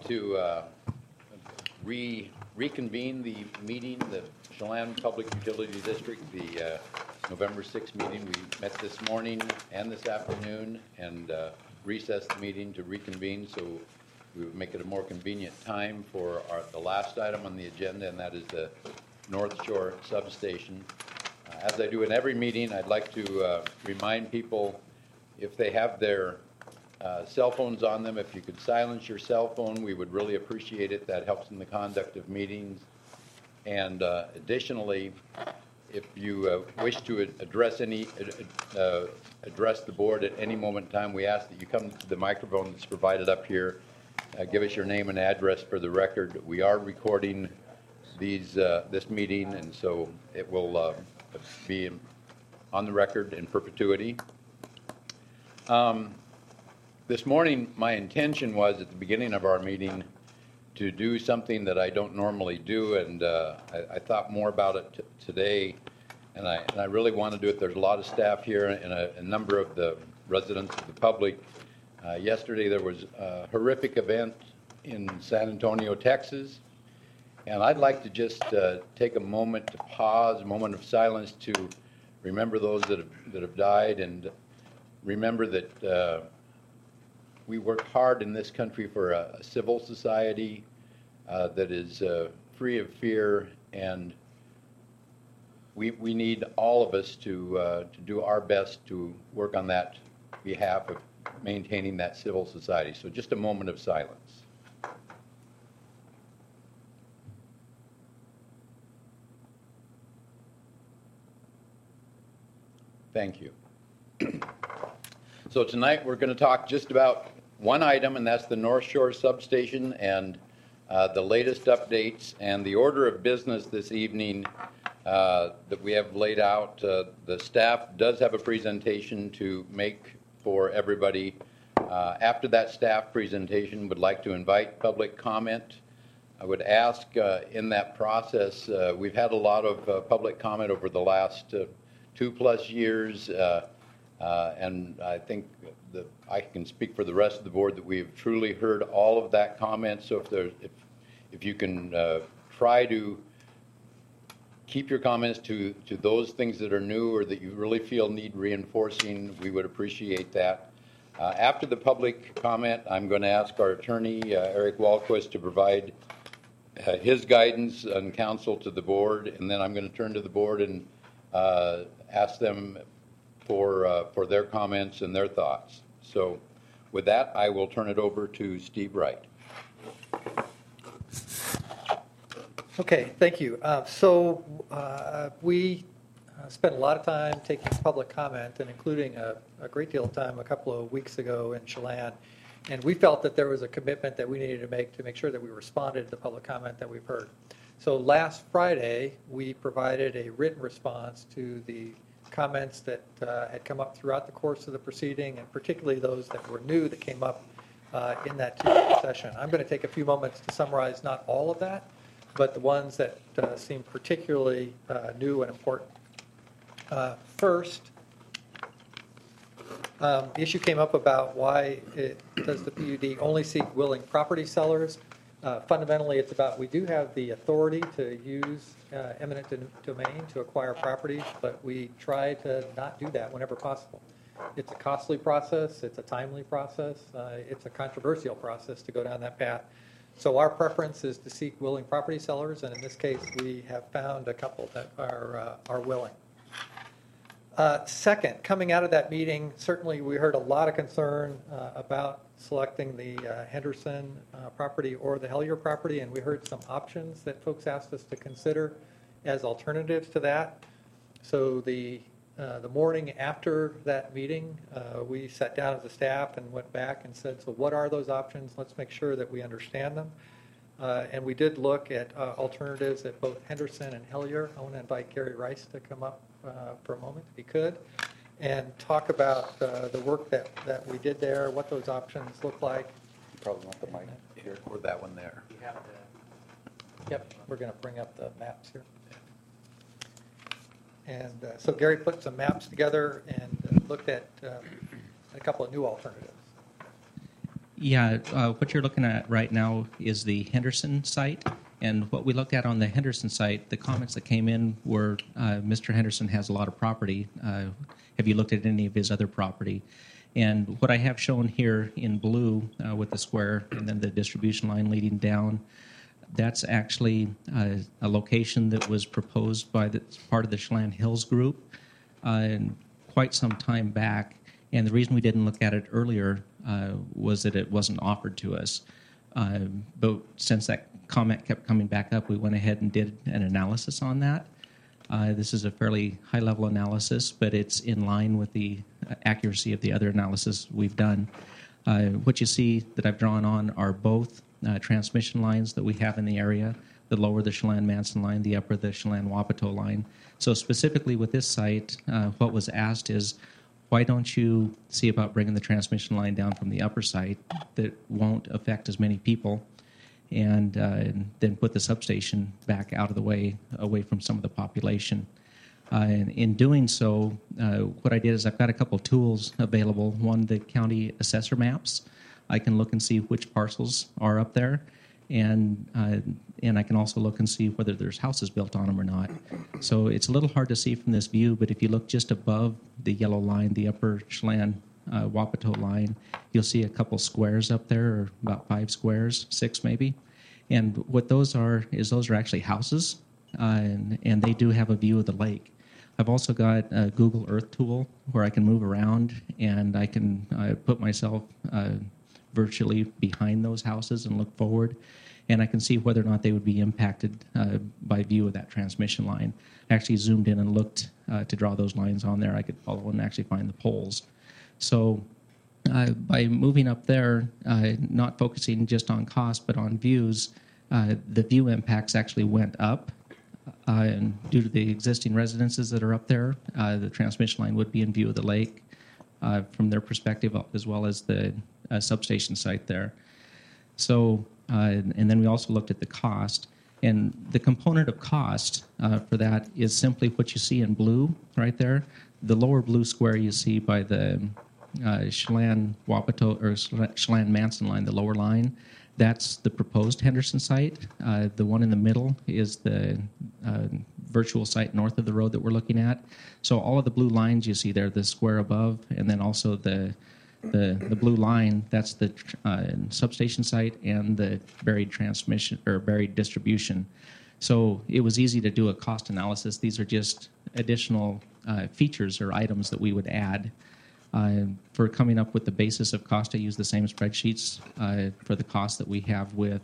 to reconvene the meeting, the Chelan Public Utility District, the November 6th meeting. We met this morning and this afternoon and recessed the meeting to reconvene, so we would make it a more convenient time for the last item on the agenda, and that is the North Shore Substation. As I do in every meeting, I'd like to remind people, if they have their cell phones on them, if you could silence your cell phone, we would really appreciate it. That helps in the conduct of meetings. And additionally, if you wish to address the board at any moment in time, we ask that you come to the microphone that's provided up here. Give us your name and address for the record. We are recording this meeting, and so it will be on the record in perpetuity. This morning, my intention was at the beginning of our meeting to do something that I don't normally do, and I thought more about it today, and I really want to do it. There's a lot of staff here and a number of the residents of the public. Yesterday there was a horrific event in San Antonio, Texas, and I'd like to just take a moment to pause, a moment of silence to remember those that have died, and remember that we work hard in this country for a civil society that is free of fear, and we need all of us to do our best to work on that behalf of maintaining that civil society. So just a moment of silence. Thank you. So tonight we're going to talk just about one item, and that's the North Shore Substation and the latest updates. And the order of business this evening that we have laid out, the staff does have a presentation to make for everybody. After that staff presentation, would like to invite public comment. I would ask in that process, we've had a lot of public comment over the last 2+ years, and I think that I can speak for the rest of the board that we have truly heard all of that comment. So if you can try to keep your comments to those things that are new or that you really feel need reinforcing, we would appreciate that. After the public comment, I'm going to ask our attorney, Eric Walquist, to provide his guidance and counsel to the board, and then I'm going to turn to the board and ask them for their comments and their thoughts. So with that, I will turn it over to Steve Wright. Okay, thank you. We spent a lot of time taking public comment and including a great deal of time a couple of weeks ago in Chelan, and we felt that there was a commitment that we needed to make sure that we responded to the public comment that we've heard. So last Friday, we provided a written response to the comments that had come up throughout the course of the proceeding, and particularly those that were new that came up in that Tuesday session. I'm going to take a few moments to summarize not all of that, but the ones that seem particularly new and important. First, the issue came up about why does the PUD only seek willing property sellers. Fundamentally, it's about we do have the authority to use eminent domain to acquire properties, but we try to not do that whenever possible. It's a costly process. It's a timely process. It's a controversial process to go down that path. So our preference is to seek willing property sellers, and in this case, we have found a couple that are willing. Second, coming out of that meeting, certainly we heard a lot of concern about selecting the Henderson property or the Hellyer property, and we heard some options that folks asked us to consider as alternatives to that. So the morning after that meeting, we sat down as a staff and went back and said, so what are those options? Let's make sure that we understand them. And we did look at alternatives at both Henderson and Hellyer. I want to invite Gary Rice to come up for a moment, if he could, and talk about the work that we did there, what those options look like. You probably want the mic here or that one there. You have to. Yep, we're going to bring up the maps here. And so Gary put some maps together and looked at a couple of new alternatives. Yeah, what you're looking at right now is the Henderson site. And what we looked at on the Henderson site, the comments that came in were Mr. Henderson has a lot of property. Have you looked at any of his other property? And what I have shown here in blue with the square and then the distribution line leading down, that's actually a location that was proposed by the part of the Chelan Hills group quite some time back. And the reason we didn't look at it earlier was that it wasn't offered to us. But since that comment kept coming back up, we went ahead and did an analysis on that. This is a fairly high-level analysis, but it's in line with the accuracy of the other analysis we've done. What you see that I've drawn on are both transmission lines that we have in the area, the lower the Chelan-Manson line, the upper the Chelan-Wapato line. So specifically with this site, what was asked is, why don't you see about bringing the transmission line down from the upper site that won't affect as many people, and then put the substation back out of the way, away from some of the population. And in doing so, what I did is I've got a couple tools available. One, the county assessor maps. I can look and see which parcels are up there, and I can also look and see whether there's houses built on them or not. So it's a little hard to see from this view, but if you look just above the yellow line, the upper Chelan Wapato line, you'll see a couple squares up there, or about 5 squares, 6 maybe. And what those are is those are actually houses, and they do have a view of the lake. I've also got a Google Earth tool where I can move around, and I can put myself virtually behind those houses and look forward, and I can see whether or not they would be impacted by view of that transmission line. I actually zoomed in and looked to draw those lines on there. I could follow and actually find the poles. So by moving up there, not focusing just on cost but on views, the view impacts actually went up. And due to the existing residences that are up there, the transmission line would be in view of the lake from their perspective, as well as the substation site there. So, and then we also looked at the cost. And the component of cost for that is simply what you see in blue right there. The lower blue square you see by the Chelan-Wapato or Chelan-Manson line, the lower line, that's the proposed Henderson site. The one in the middle is the virtual site north of the road that we're looking at. So all of the blue lines you see there, the square above, and then also the blue line, that's the substation site and the buried transmission or buried distribution. So it was easy to do a cost analysis. These are just additional features or items that we would add. For coming up with the basis of cost, I use the same spreadsheets for the cost that we have with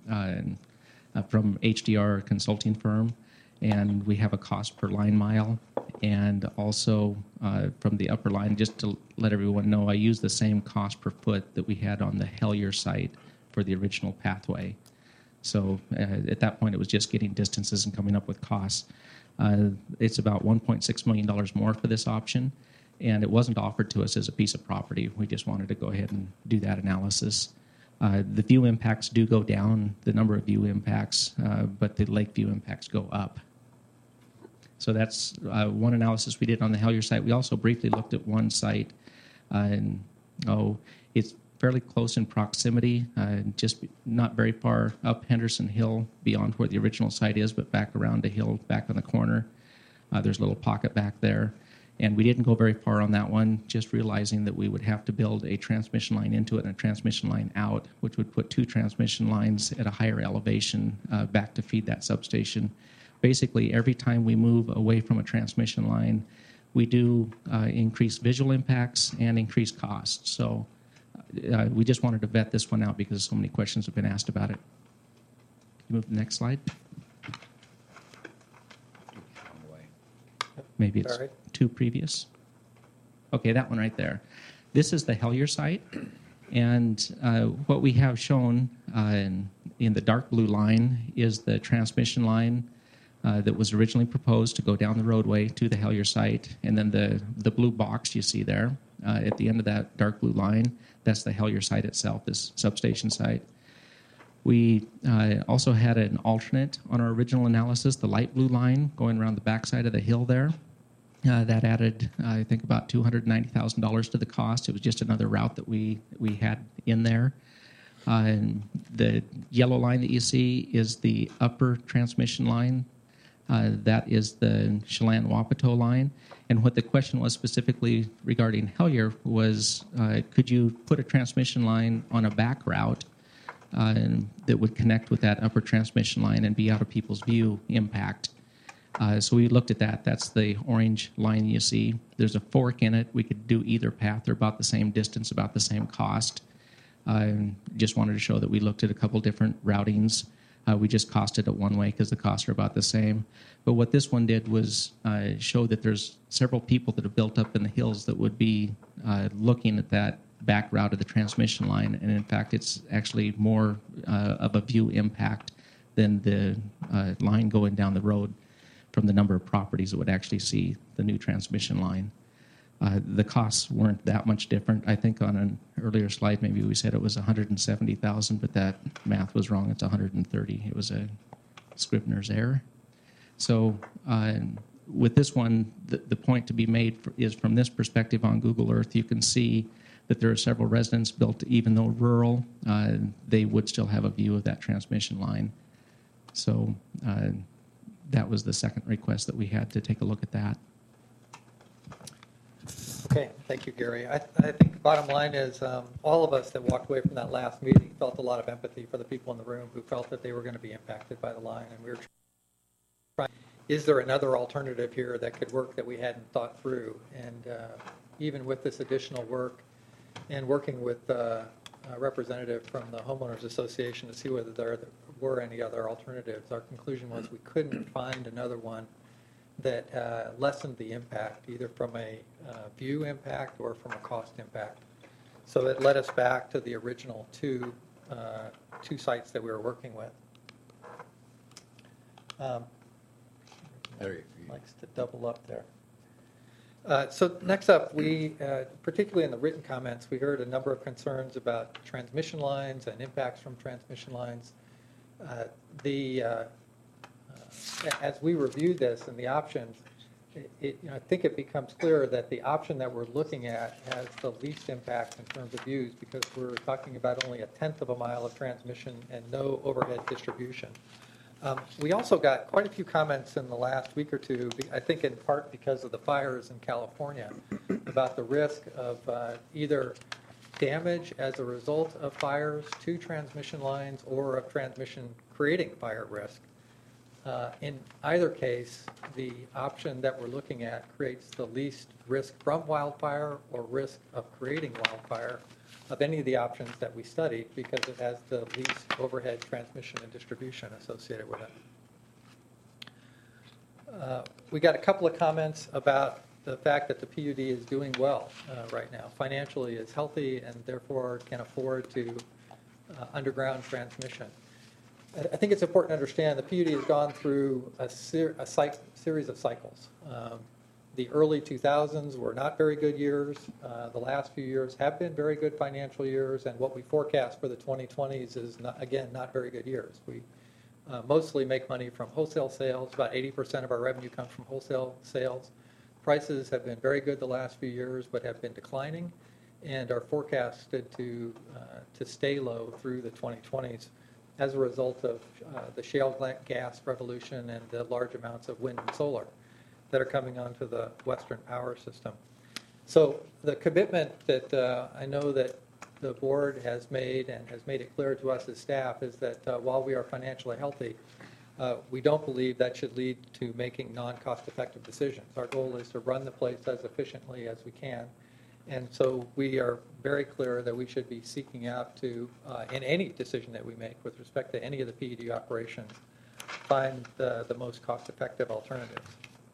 from HDR consulting firm, and we have a cost per line mile, and also from the upper line, just to let everyone know, I use the same cost per foot that we had on the Hellier site for the original pathway. So at that point, it was just getting distances and coming up with costs. It's about $1.6 million more for this option, and it wasn't offered to us as a piece of property. We just wanted to go ahead and do that analysis. The view impacts do go down, the number of view impacts, but the lake view impacts go up. So that's one analysis we did on the Hellier site. We also briefly looked at one site, and it's fairly close in proximity, just not very far up Henderson Hill beyond where the original site is, but back around a hill back on the corner. There's a little pocket back there. And we didn't go very far on that one, just realizing that we would have to build a transmission line into it and a transmission line out, which would put 2 transmission lines at a higher elevation back to feed that substation. Basically, every time we move away from a transmission line, we do increase visual impacts and increase costs. So we just wanted to vet this one out because so many questions have been asked about it. Can you move to the next slide? Maybe it's 2 previous. Okay, that one right there. This is the Hellier site, and what we have shown in the dark blue line is the transmission line that was originally proposed to go down the roadway to the Hellier site, and then the blue box you see there at the end of that dark blue line, that's the Hellier site itself, this substation site. We also had an alternate on our original analysis, the light blue line going around the backside of the hill there. That added, I think, about $290,000 to the cost. It was just another route that we had in there. And the yellow line that you see is the upper transmission line. That is the Chelan-Wapato line. And what the question was specifically regarding Hellier was, could you put a transmission line on a back route that would connect with that upper transmission line and be out of people's view impact? So we looked at that. That's the orange line you see. There's a fork in it. We could do either path. They're about the same distance, about the same cost. Just wanted to show that we looked at a couple different routings. We just costed it one way because the costs are about the same. But what this one did was show that there's several people that have built up in the hills that would be looking at that back route of the transmission line. And in fact, it's actually more of a view impact than the line going down the road from the number of properties that would actually see the new transmission line. The costs weren't that much different. I think on an earlier slide, maybe we said it was $170,000, but that math was wrong. It's $130,000. It was a Scrivener's error. So with this one, the point to be made is from this perspective on Google Earth, you can see that there are several residents built, even though rural, they would still have a view of that transmission line. So that was the second request that we had to take a look at that. Okay, thank you, Gary. I think the bottom line is all of us that walked away from that last meeting felt a lot of empathy for the people in the room who felt that they were going to be impacted by the line. And we were trying, is there another alternative here that could work that we hadn't thought through? And even with this additional work and working with a representative from the Homeowners Association to see whether there were any other alternatives, our conclusion was we couldn't find another one that lessened the impact, either from a view impact or from a cost impact. So it led us back to the original two sites that we were working with. Likes to double up there. So next up, we, particularly in the written comments, we heard a number of concerns about transmission lines and impacts from transmission lines. As we reviewed this and the options, I think it becomes clear that the option that we're looking at has the least impact in terms of views because we're talking about only 1/10 of a mile of transmission and no overhead distribution. We also got quite a few comments in the last week or two, I think in part because of the fires in California, about the risk of either damage as a result of fires to transmission lines or of transmission creating fire risk. In either case, the option that we're looking at creates the least risk from wildfire or risk of creating wildfire of any of the options that we studied because it has the least overhead transmission and distribution associated with it. We got a couple of comments about the fact that the PUD is doing well right now. Financially is healthy and therefore can afford to underground transmission. I think it's important to understand the PUD has gone through a series of cycles. The early 2000s were not very good years. The last few years have been very good financial years, and what we forecast for the 2020s is, not very good years. We mostly make money from wholesale sales. About 80% of our revenue comes from wholesale sales. Prices have been very good the last few years, but have been declining, and are forecasted to stay low through the 2020s. As a result of the shale gas revolution and the large amounts of wind and solar that are coming onto the Western power system. So the commitment that I know that the board has made and has made it clear to us as staff is that while we are financially healthy, we don't believe that should lead to making non-cost effective decisions. Our goal is to run the place as efficiently as we can. And so we are very clear that we should be seeking out to, in any decision that we make with respect to any of the PUD operations, find the most cost-effective alternatives.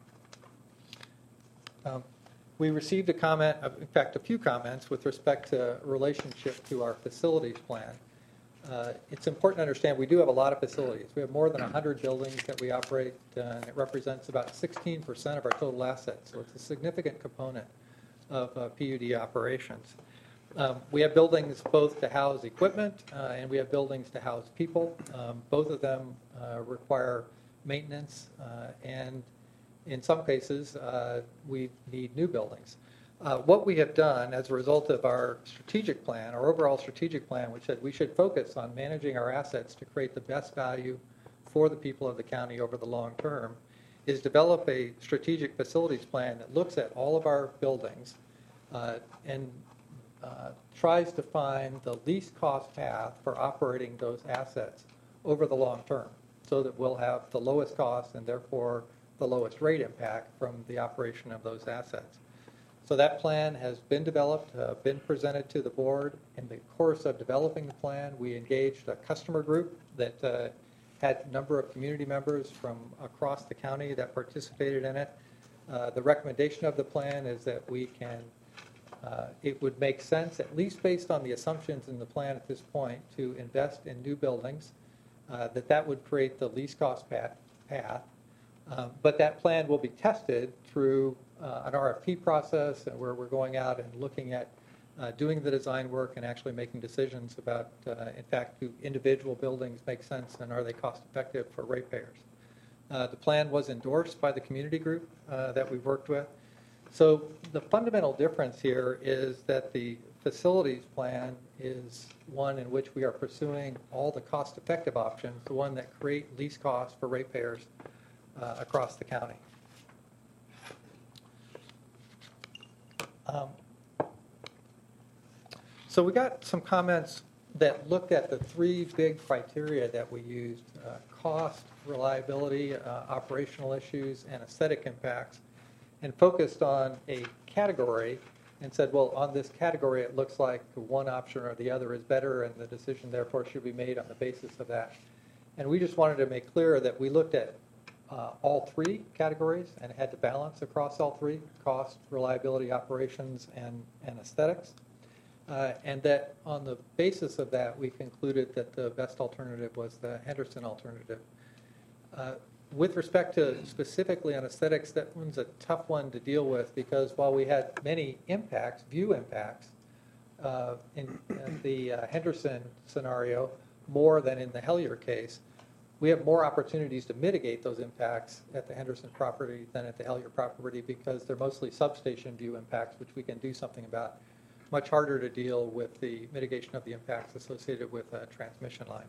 We received a comment, in fact, a few comments with respect to relationship to our facilities plan. It's important to understand we do have a lot of facilities. We have more than 100 buildings that we operate, and it represents about 16% of our total assets. So it's a significant component of PUD operations. We have buildings both to house equipment and we have buildings to house people. Both of them require maintenance and in some cases, we need new buildings. What we have done as a result of our strategic plan, our overall strategic plan, which said we should focus on managing our assets to create the best value for the people of the county over the long term, is develop a strategic facilities plan that looks at all of our buildings and tries to find the least cost path for operating those assets over the long term, so that we'll have the lowest cost and therefore the lowest rate impact from the operation of those assets. So that plan has been developed, been presented to the board. In the course of developing the plan, we engaged a customer group that had a number of community members from across the county that participated in it. The recommendation of the plan is that we can, it would make sense, at least based on the assumptions in the plan at this point, to invest in new buildings, that would create the least cost path. But that plan will be tested through an RFP process, and where we're going out and looking at doing the design work and actually making decisions about, in fact, do individual buildings make sense and are they cost effective for ratepayers. The plan was endorsed by the community group that we've worked with. So the fundamental difference here is that the facilities plan is one in which we are pursuing all the cost-effective options, the one that create least cost for ratepayers across the county. So we got some comments that looked at the three big criteria that we used: cost, reliability, operational issues, and aesthetic impacts, and focused on a category and said, well, on this category, it looks like one option or the other is better, and the decision, therefore, should be made on the basis of that. And we just wanted to make clear that we looked at all three categories and had to balance across all three: cost, reliability, operations, and aesthetics. And that on the basis of that, we concluded that the best alternative was the Henderson alternative. With respect to specifically on aesthetics, that one's a tough one to deal with, because while we had many impacts, view impacts, in the Henderson scenario, more than in the Hellier case, we have more opportunities to mitigate those impacts at the Henderson property than at the Hellier property, because they're mostly substation view impacts, which we can do something about. Much harder to deal with the mitigation of the impacts associated with a transmission line.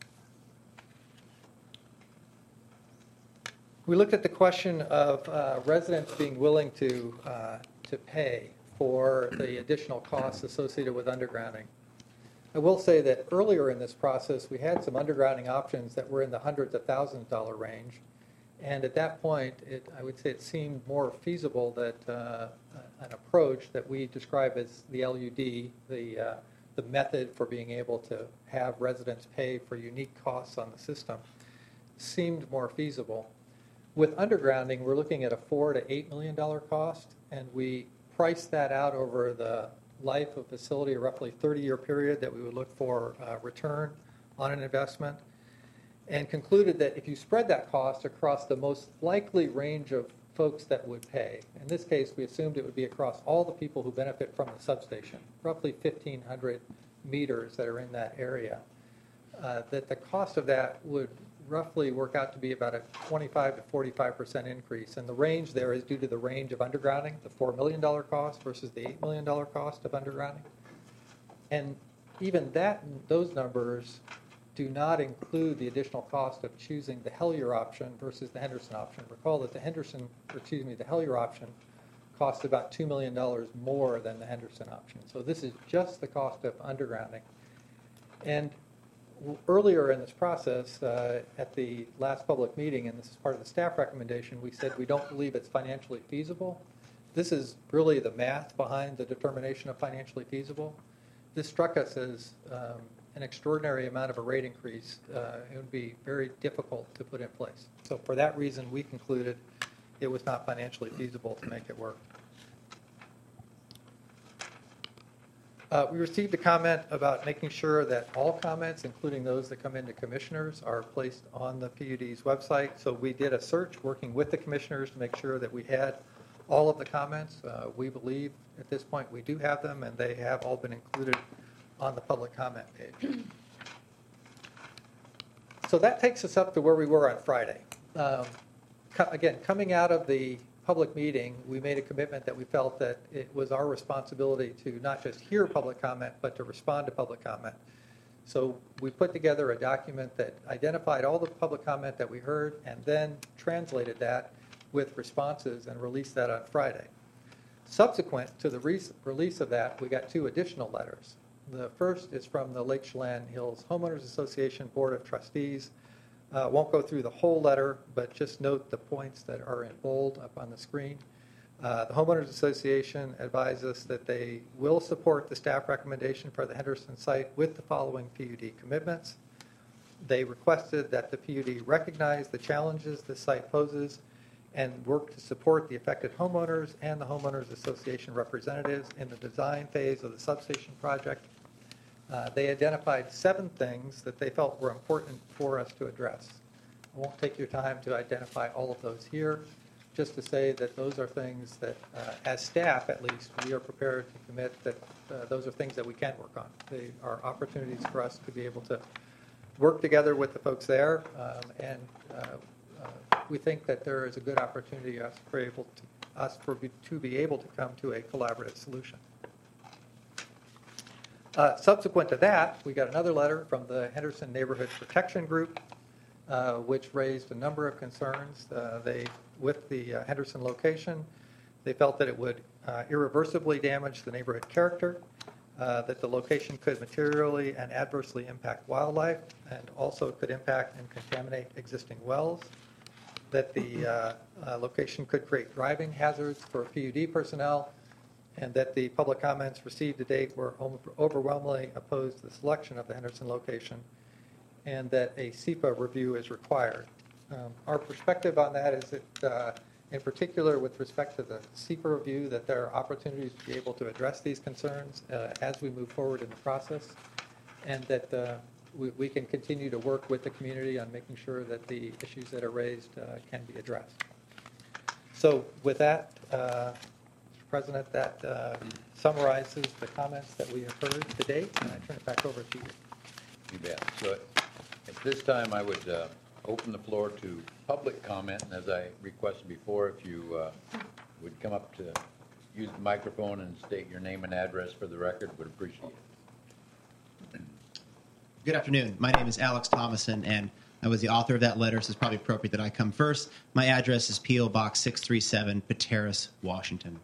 We looked at the question of residents being willing to pay for the additional costs associated with undergrounding. I will say that earlier in this process, we had some undergrounding options that were in the hundreds of thousands of dollar range. And at that point, I would say it seemed more feasible that an approach that we describe as the LUD, the method for being able to have residents pay for unique costs on the system, seemed more feasible. With undergrounding, we're looking at a $4 to $8 million cost, and we priced that out over the life of facility, a roughly 30-year period that we would look for return on an investment, and concluded that if you spread that cost across the most likely range of folks that would pay, in this case we assumed it would be across all the people who benefit from the substation, roughly 1,500 meters that are in that area, that the cost of that would roughly work out to be about a 25 to 45% increase. And the range there is due to the range of undergrounding, the $4 million cost versus the $8 million cost of undergrounding. And even those numbers do not include the additional cost of choosing the Hellier option versus the Henderson option. Recall that the Hellier option costs about $2 million more than the Henderson option. So this is just the cost of undergrounding. And earlier in this process, at the last public meeting, and this is part of the staff recommendation, we said we don't believe it's financially feasible. This is really the math behind the determination of financially feasible. This struck us as an extraordinary amount of a rate increase. It would be very difficult to put in place. So for that reason, we concluded it was not financially feasible to make it work. We received a comment about making sure that all comments, including those that come into commissioners, are placed on the PUD's website. So we did a search working with the commissioners to make sure that we had all of the comments. We believe at this point we do have them, and they have all been included on the public comment page. So that takes us up to where we were on Friday. again, coming out of the public meeting, we made a commitment that we felt that it was our responsibility to not just hear public comment, but to respond to public comment. So we put together a document that identified all the public comment that we heard and then translated that with responses and released that on Friday. Subsequent to the release of that, we got 2 additional letters. The first is from the Lake Chelan Hills Homeowners Association Board of Trustees. Won't go through the whole letter, but just note the points that are in bold up on the screen. The Homeowners Association advises that they will support the staff recommendation for the Henderson site with the following PUD commitments. They requested that the PUD recognize the challenges the site poses and work to support the affected homeowners and the Homeowners Association representatives in the design phase of the substation project. They identified 7 things that they felt were important for us to address. I won't take your time to identify all of those here, just to say that those are things that, as staff at least, we are prepared to commit that those are things that we can work on. They are opportunities for us to be able to work together with the folks there, and we think that there is a good opportunity to be able to come to a collaborative solution. Subsequent to that, we got another letter from the Henderson Neighborhood Protection Group, which raised a number of concerns. With the Henderson location, they felt that it would irreversibly damage the neighborhood character, that the location could materially and adversely impact wildlife, and also could impact and contaminate existing wells, that the location could create driving hazards for PUD personnel, and that the public comments received to date were overwhelmingly opposed to the selection of the Henderson location, and that a SEPA review is required. Our perspective on that is that, in particular with respect to the SEPA review, that there are opportunities to be able to address these concerns as we move forward in the process, and that we can continue to work with the community on making sure that the issues that are raised can be addressed. So with that, Mr. President, that summarizes the comments that we have heard to date, and I turn it back over to you. You bet. So at this time, I would open the floor to public comment, and as I requested before, if you would come up to use the microphone and state your name and address for the record, would appreciate it. Good afternoon. My name is Alex Thomason, and I was the author of that letter, so it's probably appropriate that I come first. My address is P.O. Box 637, Pateros, Washington.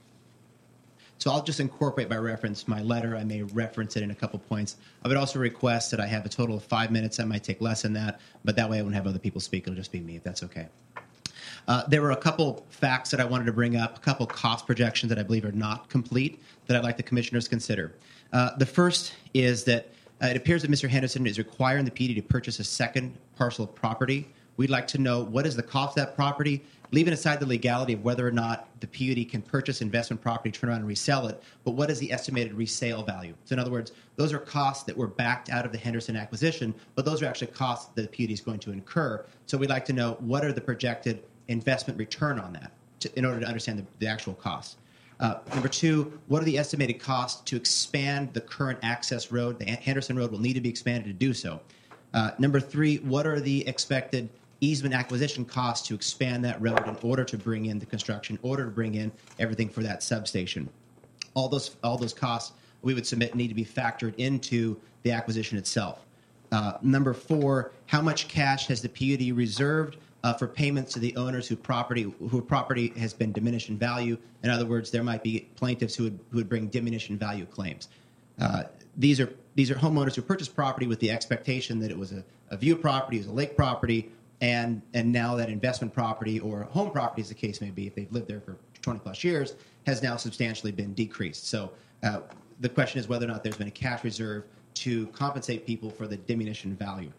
So I'll just incorporate by reference my letter. I may reference it in a couple points. I would also request that I have a total of 5 minutes. I might take less than that, but that way I won't have other people speak. It'll just be me, if that's okay. There were a couple facts that I wanted to bring up, a couple cost projections that I believe are not complete that I'd like the commissioners to consider. The first is that it appears that Mr. Henderson is requiring the PD to purchase a second parcel of property. We'd like to know what is the cost of that property, leaving aside the legality of whether or not the PUD can purchase investment property, turn around and resell it, but what is the estimated resale value? So in other words, those are costs that were backed out of the Henderson acquisition, but those are actually costs that the PUD is going to incur. So we'd like to know what are the projected investment return on that in order to understand the actual costs. Number 2, what are the estimated costs to expand the current access road? The Henderson Road will need to be expanded to do so. Number 3, what are the expected easement acquisition costs to expand that road in order to bring in the construction, in order to bring in everything for that substation? All those costs we would submit need to be factored into the acquisition itself. Number 4, how much cash has the PUD reserved for payments to the owners whose property has been diminished in value? In other words, there might be plaintiffs who would bring diminished in value claims. These are homeowners who purchased property with the expectation that it was a view property, it was a lake property, and now that investment property or home property, as the case may be, if they've lived there for 20 plus years, has now substantially been decreased. So the question is whether or not there's been a cash reserve to compensate people for the diminution in value.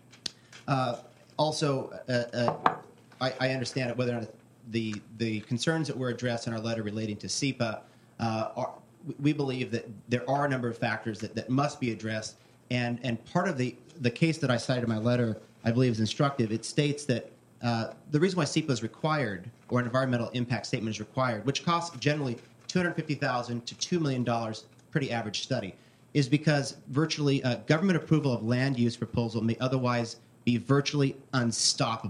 Also, I understand whether or not the concerns that were addressed in our letter relating to SEPA, we believe that there are a number of factors that must be addressed. And part of the case that I cited in my letter, I believe, is instructive. It states that the reason why SEPA is required, or an environmental impact statement is required, which costs generally $250,000 to $2 million, pretty average study, is because virtually government approval of land use proposal may otherwise be virtually unstoppable.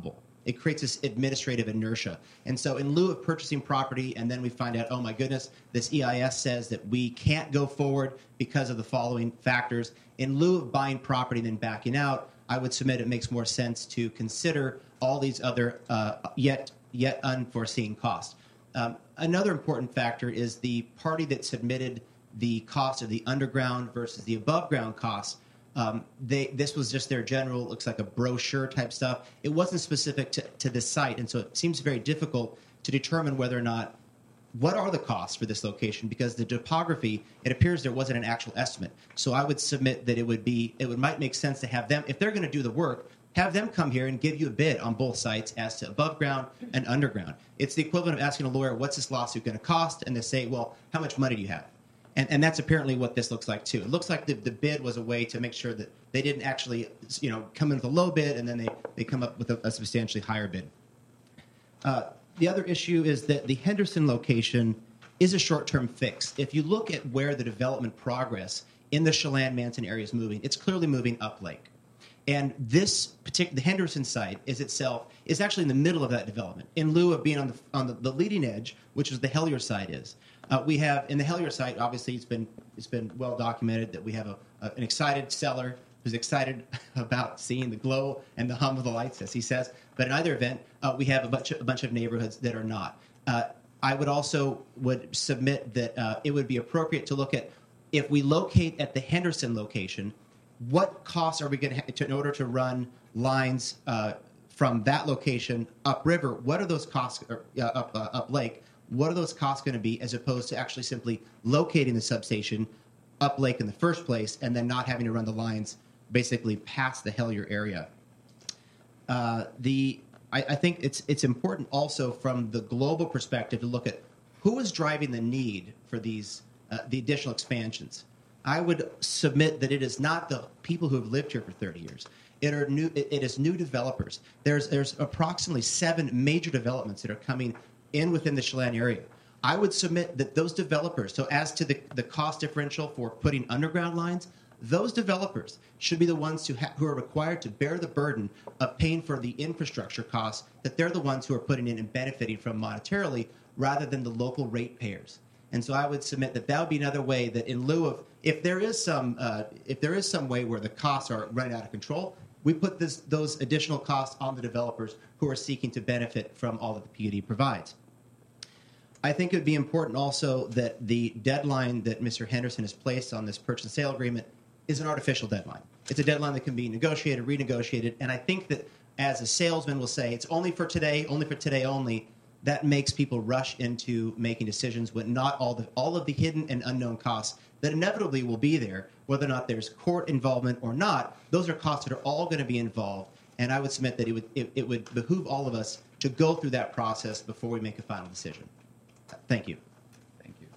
it creates this administrative inertia. And so in lieu of purchasing property and then we find out, oh my goodness, this EIS says that we can't go forward because of the following factors, in lieu of buying property and then backing out, I would submit it makes more sense to consider all these other yet unforeseen costs. Another important factor is the party that submitted the cost of the underground versus the above ground costs. This was just their general, looks like a brochure type stuff. It wasn't specific to this site, and so it seems very difficult to determine whether or not what are the costs for this location, because the topography, it appears there wasn't an actual estimate. So I would submit that it might make sense to have them, if they're going to do the work, have them come here and give you a bid on both sites as to above ground and underground. It's the equivalent of asking a lawyer, what's this lawsuit going to cost? And they say, well, how much money do you have? And that's apparently what this looks like, too. It looks like the bid was a way to make sure that they didn't actually, come in with a low bid and then they come up with a substantially higher bid. The other issue is that the Henderson location is a short-term fix. If you look at where the development progress in the Chelan-Manson area is moving, it's clearly moving up lake. And the Henderson site is actually in the middle of that development, in lieu of being on the leading edge, which is the Hellier site is. We have in the Hellier site, obviously it's been well documented that we have an excited seller who's excited about seeing the glow and the hum of the lights, as he says. But in either event, we have a bunch of neighborhoods that are not. I would submit that it would be appropriate to look at, if we locate at the Henderson location, what costs are we going to have in order to run lines from that location upriver? What are those costs, up lake? What are those costs going to be, as opposed to actually simply locating the substation up lake in the first place and then not having to run the lines basically past the Hellier area? I think it's important also from the global perspective to look at who is driving the need for these the additional expansions. I would submit that it is not the people who have lived here for 30 years. It is new developers. There's approximately 7 major developments that are coming in within the Chelan area. I would submit that those developers, so as to the cost differential for putting underground lines, those developers should be the ones who are required to bear the burden of paying for the infrastructure costs that they're the ones who are putting in and benefiting from monetarily, rather than the local ratepayers. And so I would submit that would be another way that, in lieu of, if there is some way where the costs are running out of control, we put those additional costs on the developers who are seeking to benefit from all that the PUD provides. I think it would be important also that the deadline that Mr. Henderson has placed on this purchase and sale agreement is an artificial deadline. It's a deadline that can be negotiated, renegotiated, and I think that, as a salesman will say, it's only for today only. That makes people rush into making decisions when not all of the hidden and unknown costs that inevitably will be there, whether or not there's court involvement or not. Those are costs that are all going to be involved, and I would submit that it would behoove all of us to go through that process before we make a final decision. Thank you. Thank you.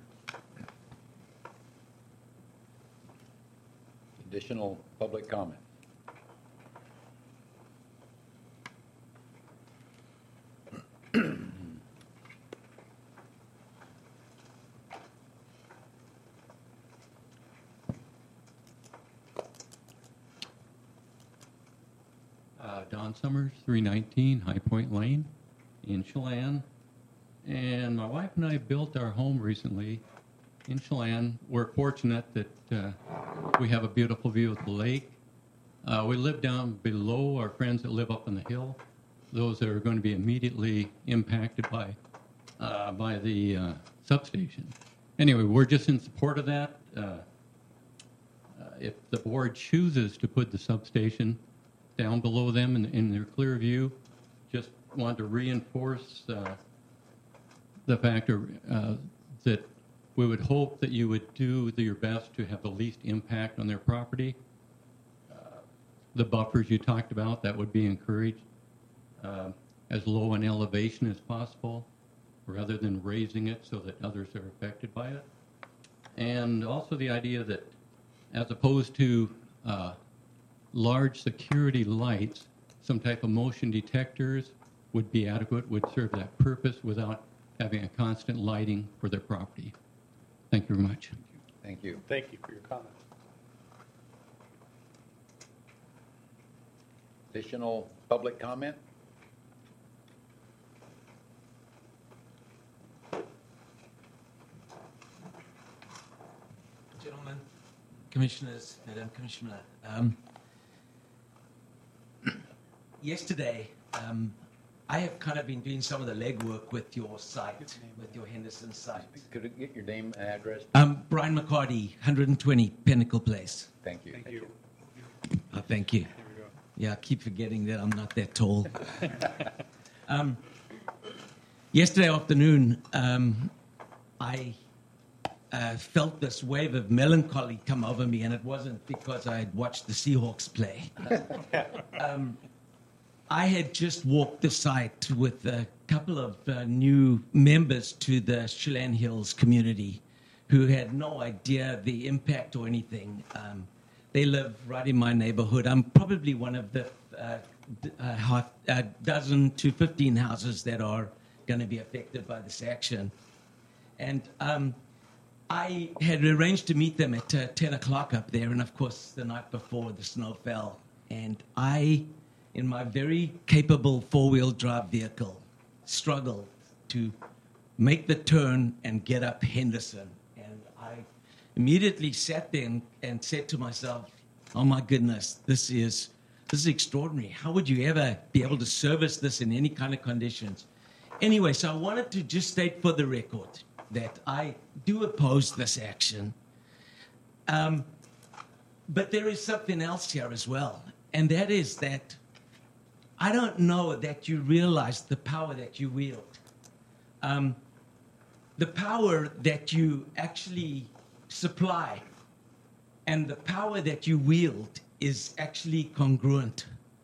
Additional public comment. Don Summers, 319 High Point Lane in Chelan. And my wife and I built our home recently in Chelan. We're fortunate that we have a beautiful view of the lake. We live down below our friends that live up on the hill. Those are going to be immediately impacted by the substation. Anyway, we're just in support of that. If the board chooses to put the substation down below them in their clear view, just want to reinforce the factor that we would hope that you would do your best to have the least impact on their property. The buffers you talked about, that would be encouraged as low an elevation as possible, rather than raising it so that others are affected by it. And also the idea that, as opposed to large security lights, some type of motion detectors would be adequate, would serve that purpose without having a constant lighting for their property. Thank you very much. Thank you. Thank you for your comment. Additional public comment? Commissioners, Madam Commissioner. Yesterday, I have kind of been doing some of the legwork with your site, with your Henderson site. Could I get your name and address? Brian McCarty, 120 Pinnacle Place. Thank you. Thank you. Thank you. Yeah, I keep forgetting that I'm not that tall. Yesterday afternoon, I felt this wave of melancholy come over me, and it wasn't because I had watched the Seahawks play. I had just walked the site with a couple of new members to the Chelan Hills community who had no idea the impact or anything. They live right in my neighborhood. I'm probably one of the half a dozen to 15 houses that are going to be affected by this action. And I had arranged to meet them at 10 o'clock up there, and of course the night before the snow fell. And I, in my very capable four-wheel drive vehicle, struggled to make the turn and get up Henderson. And I immediately sat there and said to myself, oh my goodness, this is extraordinary. How would you ever be able to service this in any kind of conditions? Anyway, so I wanted to just state for the record that I do oppose this action. But there is something else here as well, and that is that I don't know that you realize the power that you wield. The power that you actually supply and the power that you wield is actually congruent.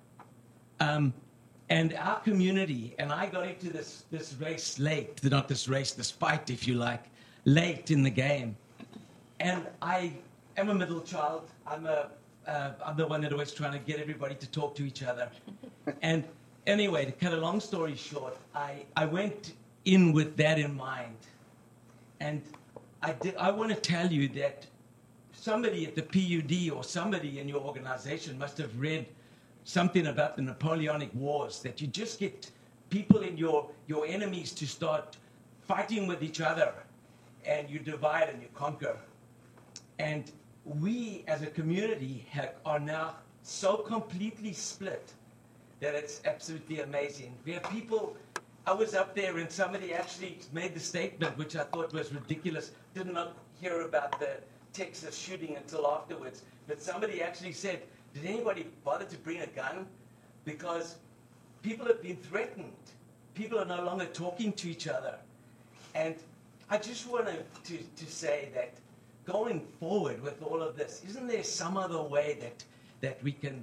And our community, and I got into this race late, not this race, this fight, if you like, late in the game. And I am a middle child. I'm the one that always trying to get everybody to talk to each other. And anyway, to cut a long story short, I went in with that in mind. And I want to tell you that somebody at the PUD or somebody in your organization must have read something about the Napoleonic Wars, that you just get people in your enemies to start fighting with each other, and you divide and you conquer. And we as a community are now so completely split that it's absolutely amazing. We have people, I was up there and somebody actually made the statement, which I thought was ridiculous, did not hear about the Texas shooting until afterwards, but somebody actually said, did anybody bother to bring a gun? Because people have been threatened. People are no longer talking to each other. And I just wanted to say that going forward with all of this, isn't there some other way that we can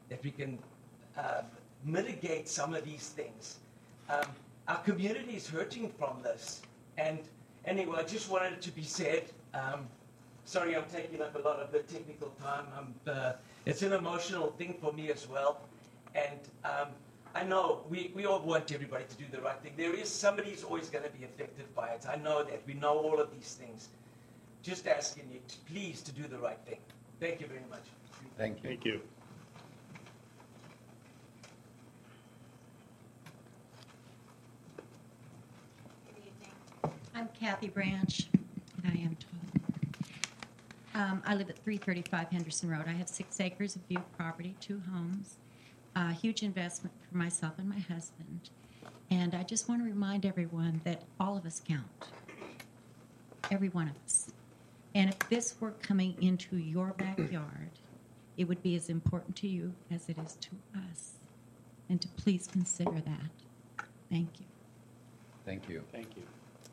mitigate some of these things? Our community is hurting from this. And anyway, I just wanted it to be said. Sorry, I'm taking up a lot of the technical time. It's an emotional thing for me as well. And I know we all want everybody to do the right thing. There is somebody who's always going to be affected by it. I know that. We know all of these things. Just asking you, please, to do the right thing. Thank you very much. Thank you. Thank you. Good evening. I'm Kathy Branch, and I am tall. I live at 335 Henderson Road. I have 6 acres of view property, 2 homes, a huge investment for myself and my husband. And I just want to remind everyone that all of us count, every one of us. And if this were coming into your backyard, it would be as important to you as it is to us. And to please consider that. Thank you. Thank you. Thank you.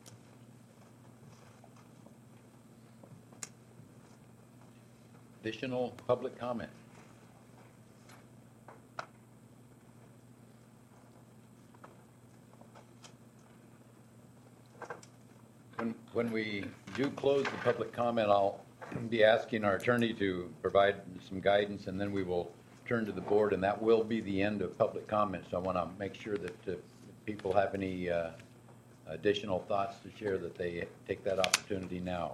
Additional public comment? When we do close the public comment, I'll be asking our attorney to provide some guidance, and then we will turn to the board, and that will be the end of public comment. So I want to make sure that if people have any additional thoughts to share, that they take that opportunity now.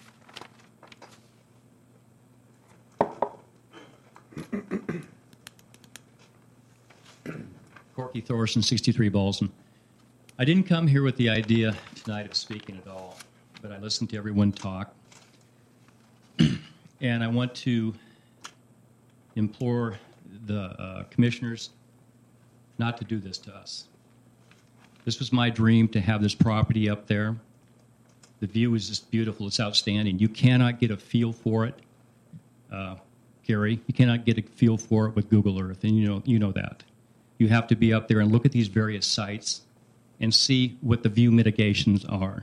Corky Thorson, 63 Balsam. I didn't come here with the idea tonight of speaking at all, but I listened to everyone talk. And I want to implore the commissioners not to do this to us. This was my dream, to have this property up there. The view is just beautiful. It's outstanding. You cannot get a feel for it, Gary. You cannot get a feel for it with Google Earth, and you know that. You have to be up there and look at these various sites and see what the view mitigations are.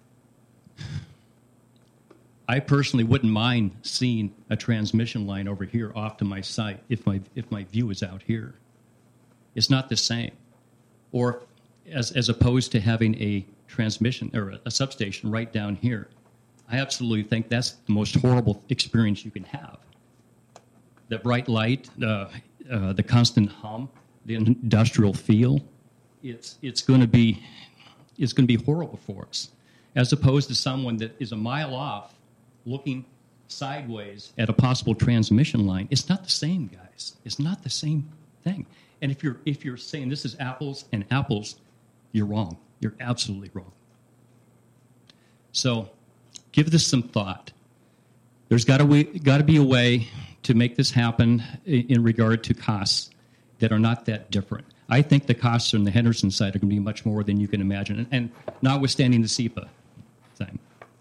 I personally wouldn't mind seeing a transmission line over here off to my site if my view is out here. It's not the same. Or as opposed to having a transmission or a substation right down here. I absolutely think that's the most horrible experience you can have. The bright light, the constant hum, the industrial feel, it's going to be horrible for us. As opposed to someone that is a mile off, looking sideways at a possible transmission line. It's not the same, guys. It's not the same thing. And if you're saying this is apples and apples, you're wrong. You're absolutely wrong. So give this some thought. There's got to be a way to make this happen in regard to costs that are not that different. I think the costs on the Henderson side are going to be much more than you can imagine, and notwithstanding the SEPA thing.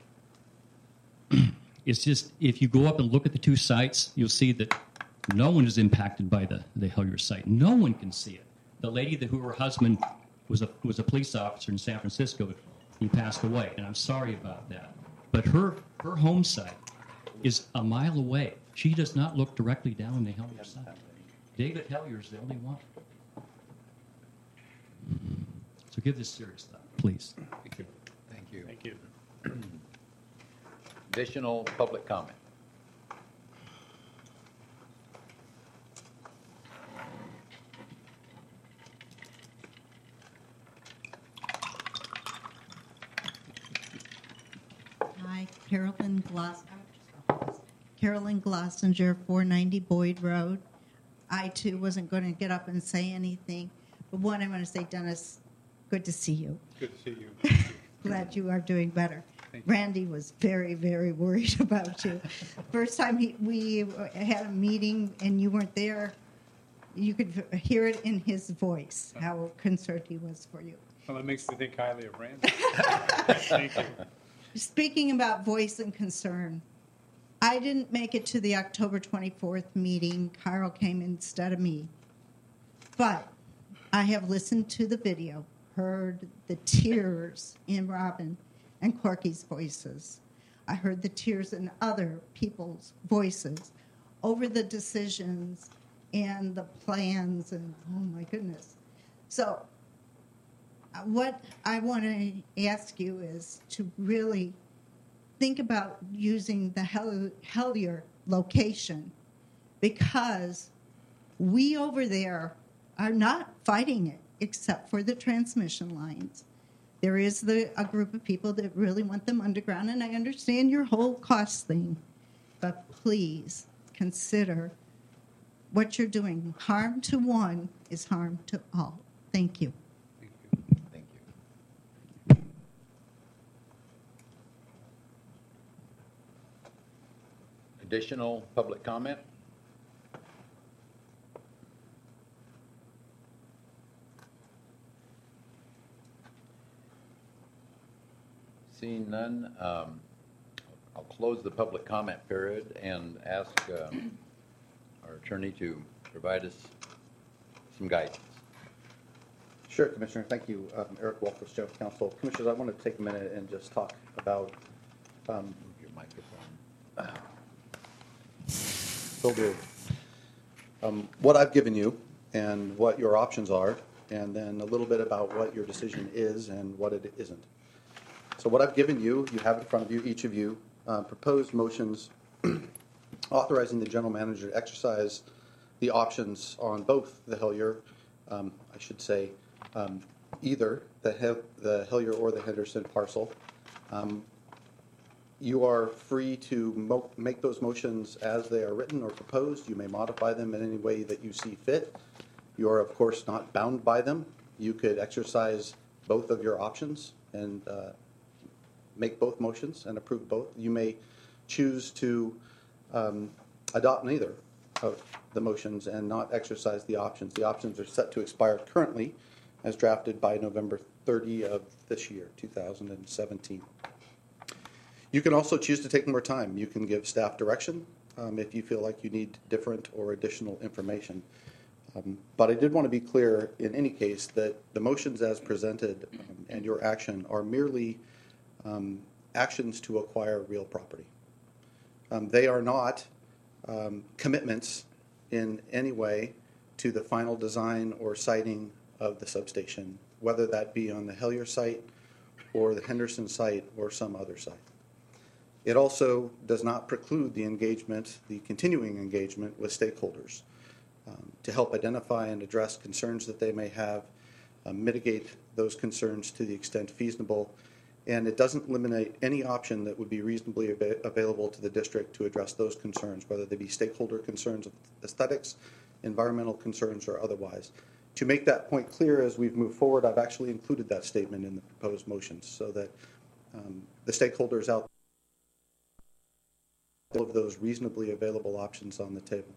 It's just, if you go up and look at the two sites, you'll see that no one is impacted by the Hellyer site. No one can see it. The lady who her husband was a police officer in San Francisco, he passed away, and I'm sorry about that. But her home site is a mile away. She does not look directly down the Hellyer site. David Hellyer is the only one. So give this serious thought, please. Thank you. Thank you. Thank you. Additional public comment. Hi, Carolyn Glossinger, 490 Boyd Road. I, too, wasn't going to get up and say anything. But one, I want to say, Dennis, good to see you. Good to see you. Glad you are doing better. Thank you. Randy was very, very worried about you. First time we had a meeting and you weren't there, you could hear it in his voice, how concerned he was for you. Well, that makes me think highly of Randy. Thank you. Speaking about voice and concern, I didn't make it to the October 24th meeting. Carl came instead of me. But I have listened to the video, heard the tears in Robin and Corky's voices. I heard the tears in other people's voices over the decisions and the plans, and oh my goodness. So what I want to ask you is to really think about using the Hellyer location, because we over there are not fighting it except for the transmission lines. There is a group of people that really want them underground, and I understand your whole cost thing, but please consider what you're doing. Harm to one is harm to all. Thank you. Thank you. Additional public comment? Seeing none, I'll close the public comment period and ask our attorney to provide us some guidance. Sure, Commissioner. Thank you. Eric Wolfers, General Counsel. Commissioners, I want to take a minute and just talk about Move your microphone. what I've given you and what your options are, and then a little bit about what your decision is and what it isn't. So what I've given you, you have in front of you, each of you, proposed motions authorizing the general manager to exercise the options on both the Hellyer, I should say, either the Hellyer or the Henderson parcel. You are free to make those motions as they are written or proposed. You may modify them in any way that you see fit. You are, of course, not bound by them. You could exercise both of your options and make both motions and approve both. You may choose to adopt neither of the motions and not exercise the options. The options are set to expire currently as drafted by November 30 of this year, 2017. You can also choose to take more time. You can give staff direction if you feel like you need different or additional information. But I did want to be clear in any case that the motions as presented and your action are merely actions to acquire real property. They are not commitments in any way to the final design or siting of the substation, whether that be on the Hellier site or the Henderson site or some other site. It also does not preclude the engagement, the continuing engagement with stakeholders to help identify and address concerns that they may have, mitigate those concerns to the extent feasible, and it doesn't eliminate any option that would be reasonably available to the district to address those concerns, whether they be stakeholder concerns of aesthetics, environmental concerns, or otherwise. To make that point clear as we've moved forward, I've actually included that statement in the proposed motions so that the stakeholders out there have all of those reasonably available options on the table.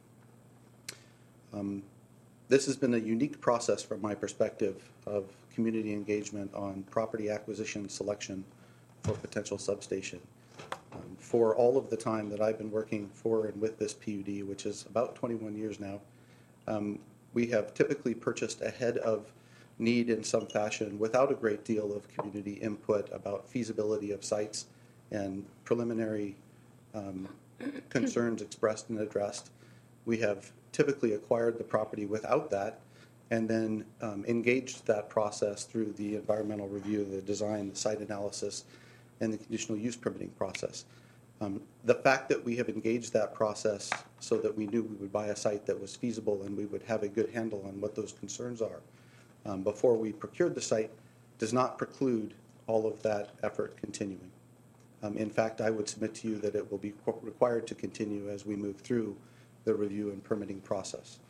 This has been a unique process from my perspective of community engagement on property acquisition selection for potential substation. For all of the time that I've been working for and with this PUD, which is about 21 years now, we have typically purchased ahead of need in some fashion without a great deal of community input about feasibility of sites and preliminary concerns expressed and addressed. We have typically acquired the property without that and then engaged that process through the environmental review, the design, the site analysis, and the conditional use permitting process. The fact that we have engaged that process so that we knew we would buy a site that was feasible and we would have a good handle on what those concerns are before we procured the site does not preclude all of that effort continuing. In fact, I would submit to you that it will be required to continue as we move through the review and permitting process.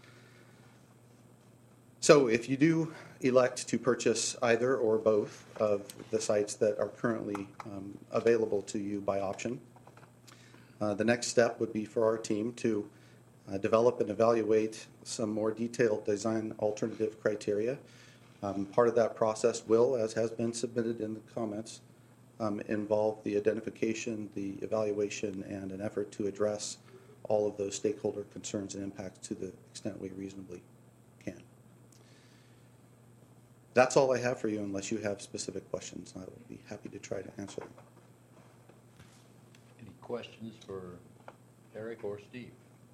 So if you do elect to purchase either or both of the sites that are currently available to you by option, the next step would be for our team to develop and evaluate some more detailed design alternative criteria. Part of that process will, as has been submitted in the comments, involve the identification, the evaluation, and an effort to address all of those stakeholder concerns and impacts to the extent we reasonably can. That's all I have for you unless you have specific questions. I will be happy to try to answer them. Any questions for Eric or Steve?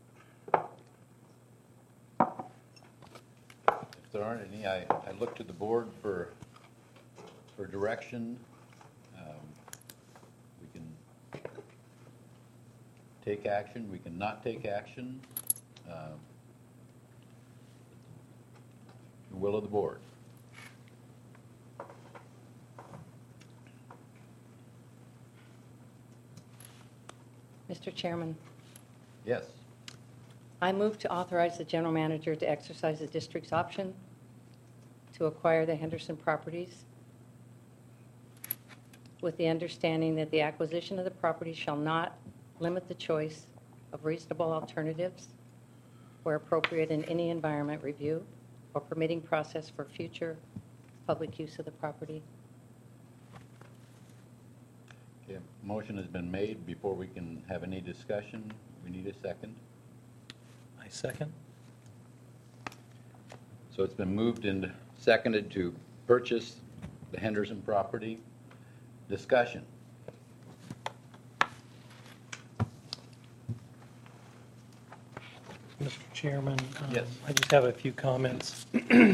If there aren't any, I look to the board for direction. We can take action, we can not take action. The will of the board. Mr. Chairman, Yes. I move to authorize the general manager to exercise the district's option to acquire the Henderson properties with the understanding that the acquisition of the property shall not limit the choice of reasonable alternatives where appropriate in any environment review or permitting process for future public use of the property. Okay, motion has been made. Before we can have any discussion, we need a second. I second. So it's been moved and seconded to purchase the Henderson property. Discussion. Mr. Chairman, Yes. I just have a few comments.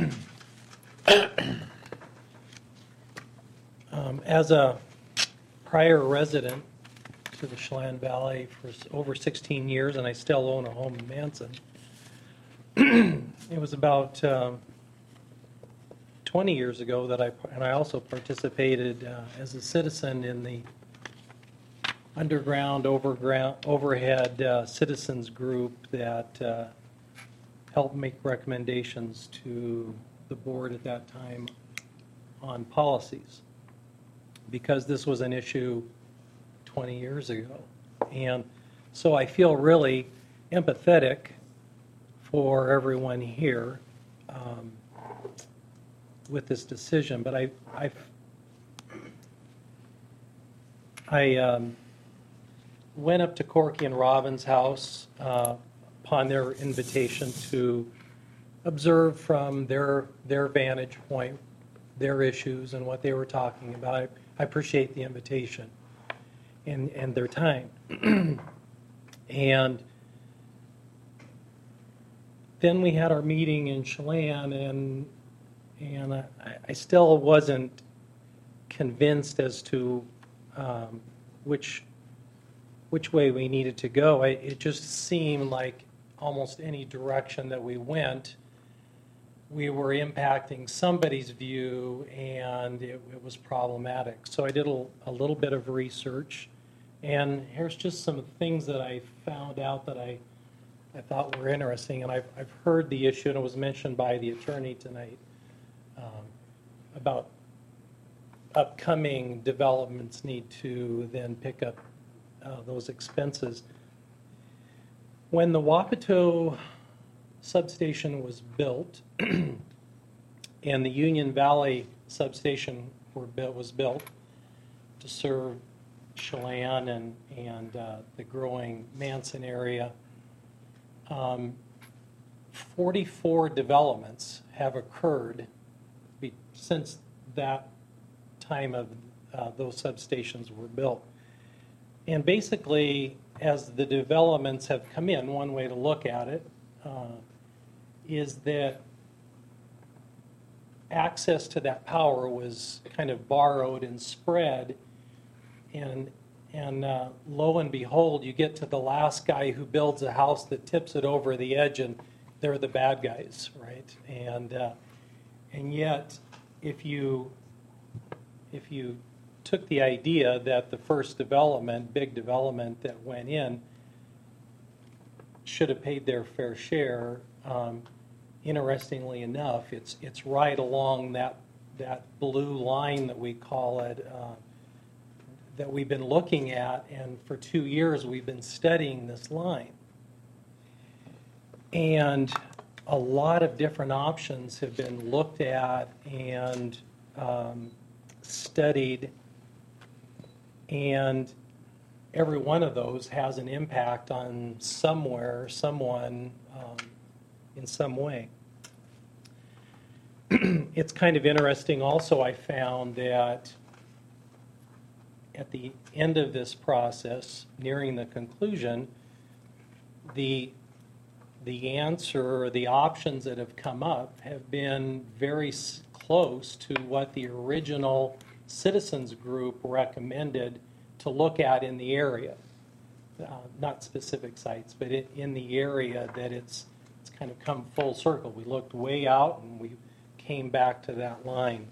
As a prior resident to the Chelan Valley for over 16 years, and I still own a home in Manson, it was about 20 years ago that I also participated as a citizen in the underground, overhead citizens group that helped make recommendations to the board at that time on policies, because this was an issue 20 years ago. And So I feel really empathetic for everyone here with this decision. But I went up to Corky and Robin's house upon their invitation to observe from their vantage point, their issues and what they were talking about. I appreciate the invitation and their time. And then we had our meeting in Chelan, and I still wasn't convinced as to which way we needed to go. It just seemed like almost any direction that we went, we were impacting somebody's view, and it was problematic. So I did a little bit of research, and here's just some things that I found out that I thought were interesting. And I've heard the issue, and it was mentioned by the attorney tonight, about upcoming developments need to then pick up those expenses. When the Wapato substation was built and the Union Valley substation was built to serve Chelan and the growing Manson area, 44 developments have occurred since that time of those substations were built. And basically, as the developments have come in, one way to look at it is that access to that power was kind of borrowed and spread, and lo and behold, you get to the last guy who builds a house that tips it over the edge, and they're the bad guys, right? And yet, if you took the idea that the first development, big development that went in, should have paid their fair share, interestingly enough, it's right along that blue line that we call it, that we've been looking at, and for 2 years we've been studying this line. And a lot of different options have been looked at and studied, and every one of those has an impact on somewhere, someone, in some way. It's kind of interesting also, I found that at the end of this process, nearing the conclusion, the answer or the options that have come up have been very close to what the original citizens group recommended to look at in the area. Not specific sites, but in the area that it's kind of come full circle. We looked way out and we came back to that line.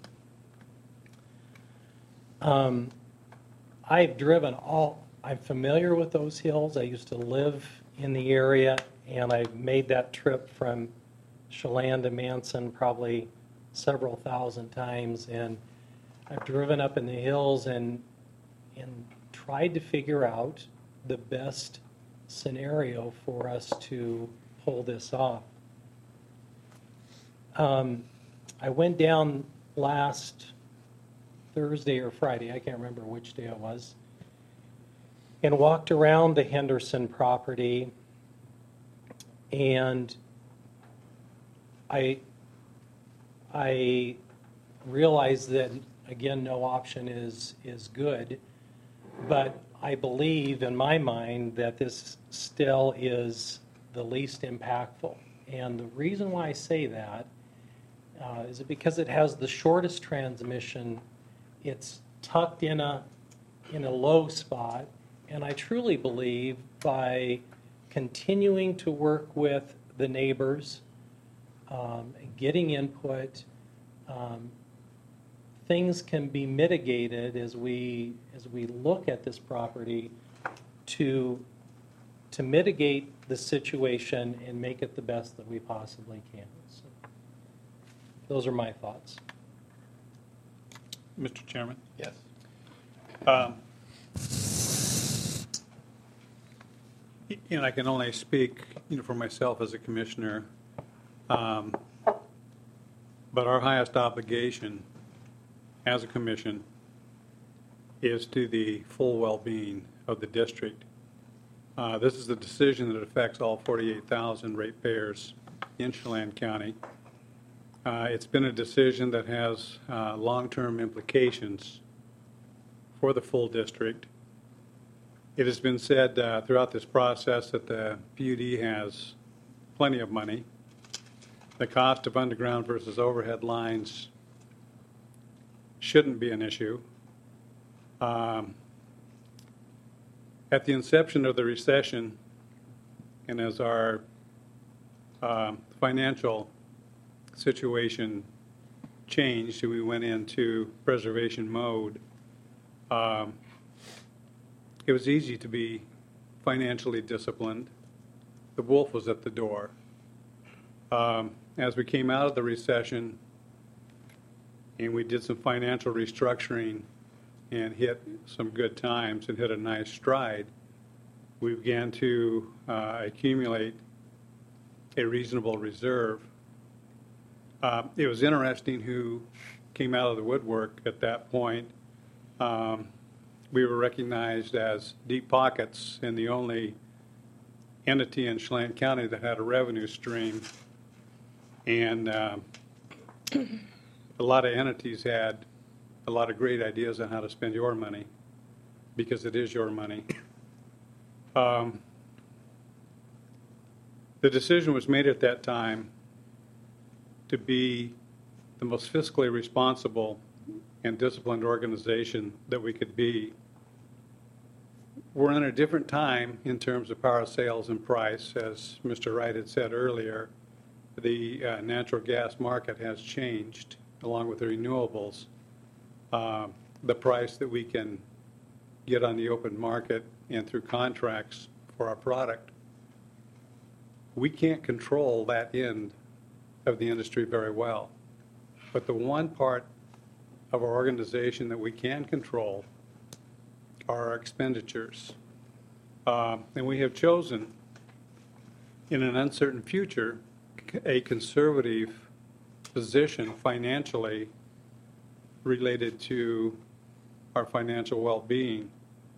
I've driven I'm familiar with those hills. I used to live in the area, and I've made that trip from Chelan to Manson probably several thousand times, and I've driven up in the hills and tried to figure out the best scenario for us to pull this off. I went down last Thursday or Friday, I can't remember which day it was, and walked around the Henderson property, and I realize that, again, no option is good, but I believe in my mind that this still is the least impactful. And the reason why I say that is because it has the shortest transmission. It's tucked in a low spot, and I truly believe by continuing to work with the neighbors, getting input, things can be mitigated as we look at this property to mitigate the situation and make it the best that we possibly can. So, those are my thoughts. Mr. Chairman? Yes. And I can only speak, for myself as a commissioner. But our highest obligation as a commission is to the full well-being of the district. This is a decision that affects all 48,000 ratepayers in Chelan County. It's been a decision that has long-term implications for the full district. It has been said throughout this process that the PUD has plenty of money. The cost of underground versus overhead lines shouldn't be an issue. At the inception of the recession, and as our financial situation changed and we went into preservation mode, it was easy to be financially disciplined. The wolf was at the door. As we came out of the recession and we did some financial restructuring and hit some good times and hit a nice stride, we began to accumulate a reasonable reserve. It was interesting who came out of the woodwork at that point. We were recognized as deep pockets and the only entity in Chelan County that had a revenue stream. And a lot of entities had a lot of great ideas on how to spend your money, because it is your money. The decision was made at that time to be the most fiscally responsible and disciplined organization that we could be. We're in a different time in terms of power sales and price. As Mr. Wright had said earlier, the natural gas market has changed along with the renewables. The price that we can get on the open market and through contracts for our product, we can't control that end of the industry very well. But the one part of our organization that we can control are our expenditures. And we have chosen, in an uncertain future, a conservative position financially related to our financial well-being.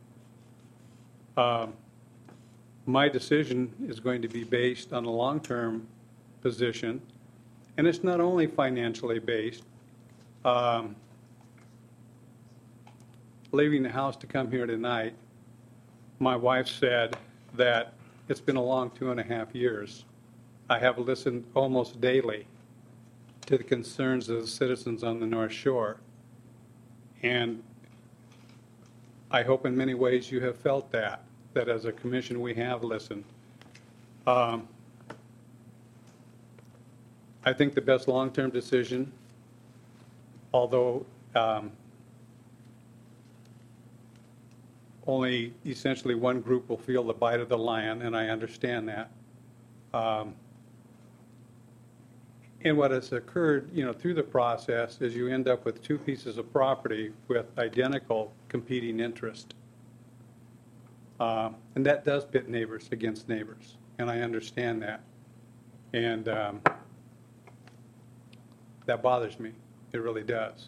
My decision is going to be based on a long-term position, and it's not only financially based. Leaving the house to come here tonight, my wife said that it's been a long 2.5 years. I have listened almost daily to the concerns of the citizens on the North Shore. And I hope in many ways you have felt that as a commission we have listened. I think the best long-term decision, although only essentially one group will feel the bite of the lion, and I understand that. And what has occurred, through the process is you end up with two pieces of property with identical competing interest. And that does pit neighbors against neighbors, and I understand that. And that bothers me. It really does.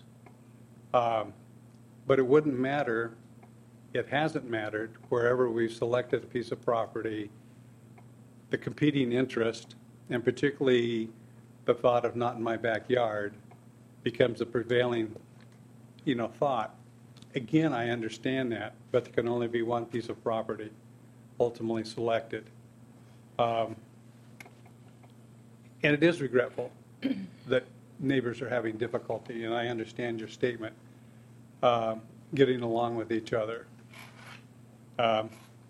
But it wouldn't matter, it hasn't mattered, wherever we've selected a piece of property, the competing interest, and particularly the thought of not in my backyard, becomes a prevailing, thought. Again, I understand that, but there can only be one piece of property ultimately selected. And it is regretful that neighbors are having difficulty, and I understand your statement, getting along with each other. I'd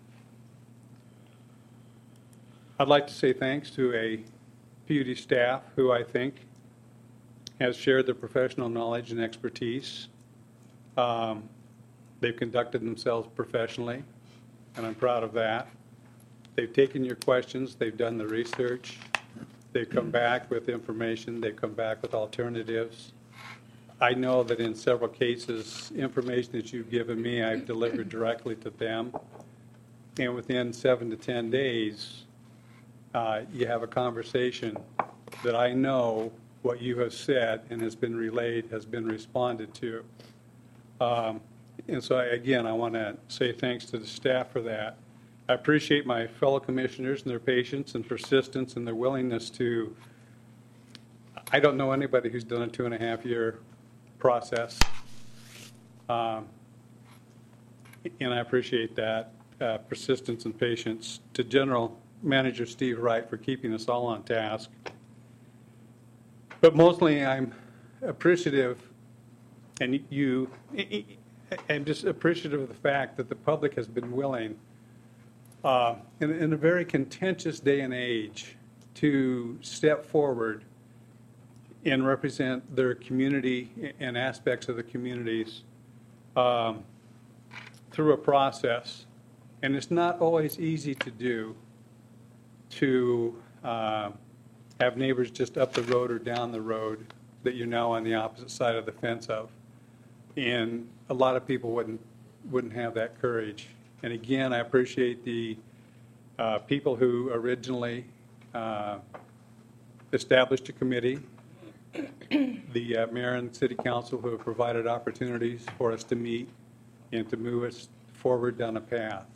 like to say thanks to a PUD staff who I think has shared their professional knowledge and expertise. They've conducted themselves professionally, and I'm proud of that. They've taken your questions, they've done the research, they've come back with information, they've come back with alternatives. I know that in several cases, information that you've given me, I've delivered directly to them. and within 7 to 10 days, you have a conversation that I know what you have said and has been relayed, has been responded to. And so, again, I want to say thanks to the staff for that. I appreciate my fellow commissioners and their patience and persistence and their willingness to, I don't know anybody who's done a 2.5-year process. And I appreciate that persistence and patience. To General Manager Steve Wright for keeping us all on task. But mostly I'm appreciative, and I'm just appreciative of the fact that the public has been willing, in a very contentious day and age, to step forward and represent their community and aspects of the communities through a process. And it's not always easy to do, to have neighbors just up the road or down the road that you're now on the opposite side of the fence of. And a lot of people wouldn't have that courage. And again, I appreciate the people who originally established a committee, the mayor and city council who have provided opportunities for us to meet and to move us forward down a path.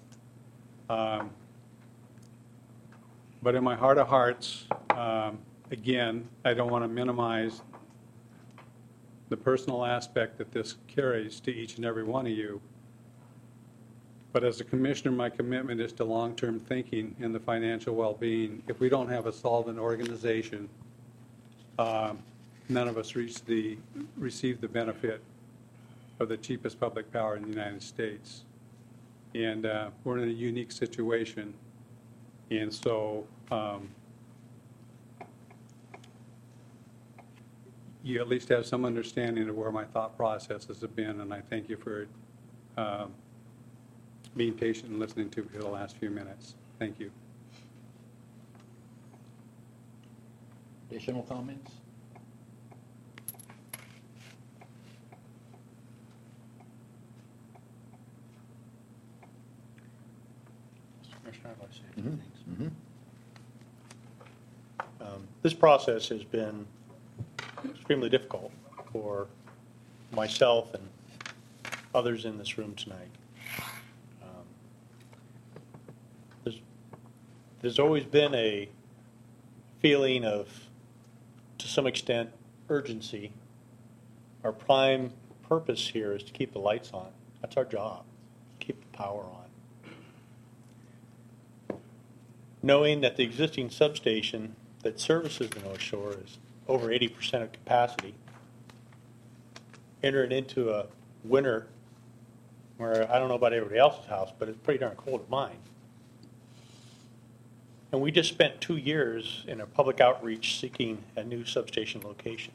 But in my heart of hearts, again, I don't want to minimize the personal aspect that this carries to each and every one of you. But as a commissioner, my commitment is to long-term thinking and the financial well-being. If we don't have a solvent organization, none of us receive the benefit of the cheapest public power in the United States. And we're in a unique situation. And so you at least have some understanding of where my thought processes have been, and I thank you for being patient and listening to me for the last few minutes. Thank you. Additional comments? Commissioner, I'd like to say a few things. This process has been extremely difficult for myself and others in this room tonight. There's always been a feeling of, to some extent, urgency. Our prime purpose here is to keep the lights on. That's our job, keep the power on. Knowing that the existing substation that services the North Shore is over 80% of capacity, entering into a winter where I don't know about everybody else's house, but it's pretty darn cold at mine. And we just spent 2 years in a public outreach seeking a new substation location.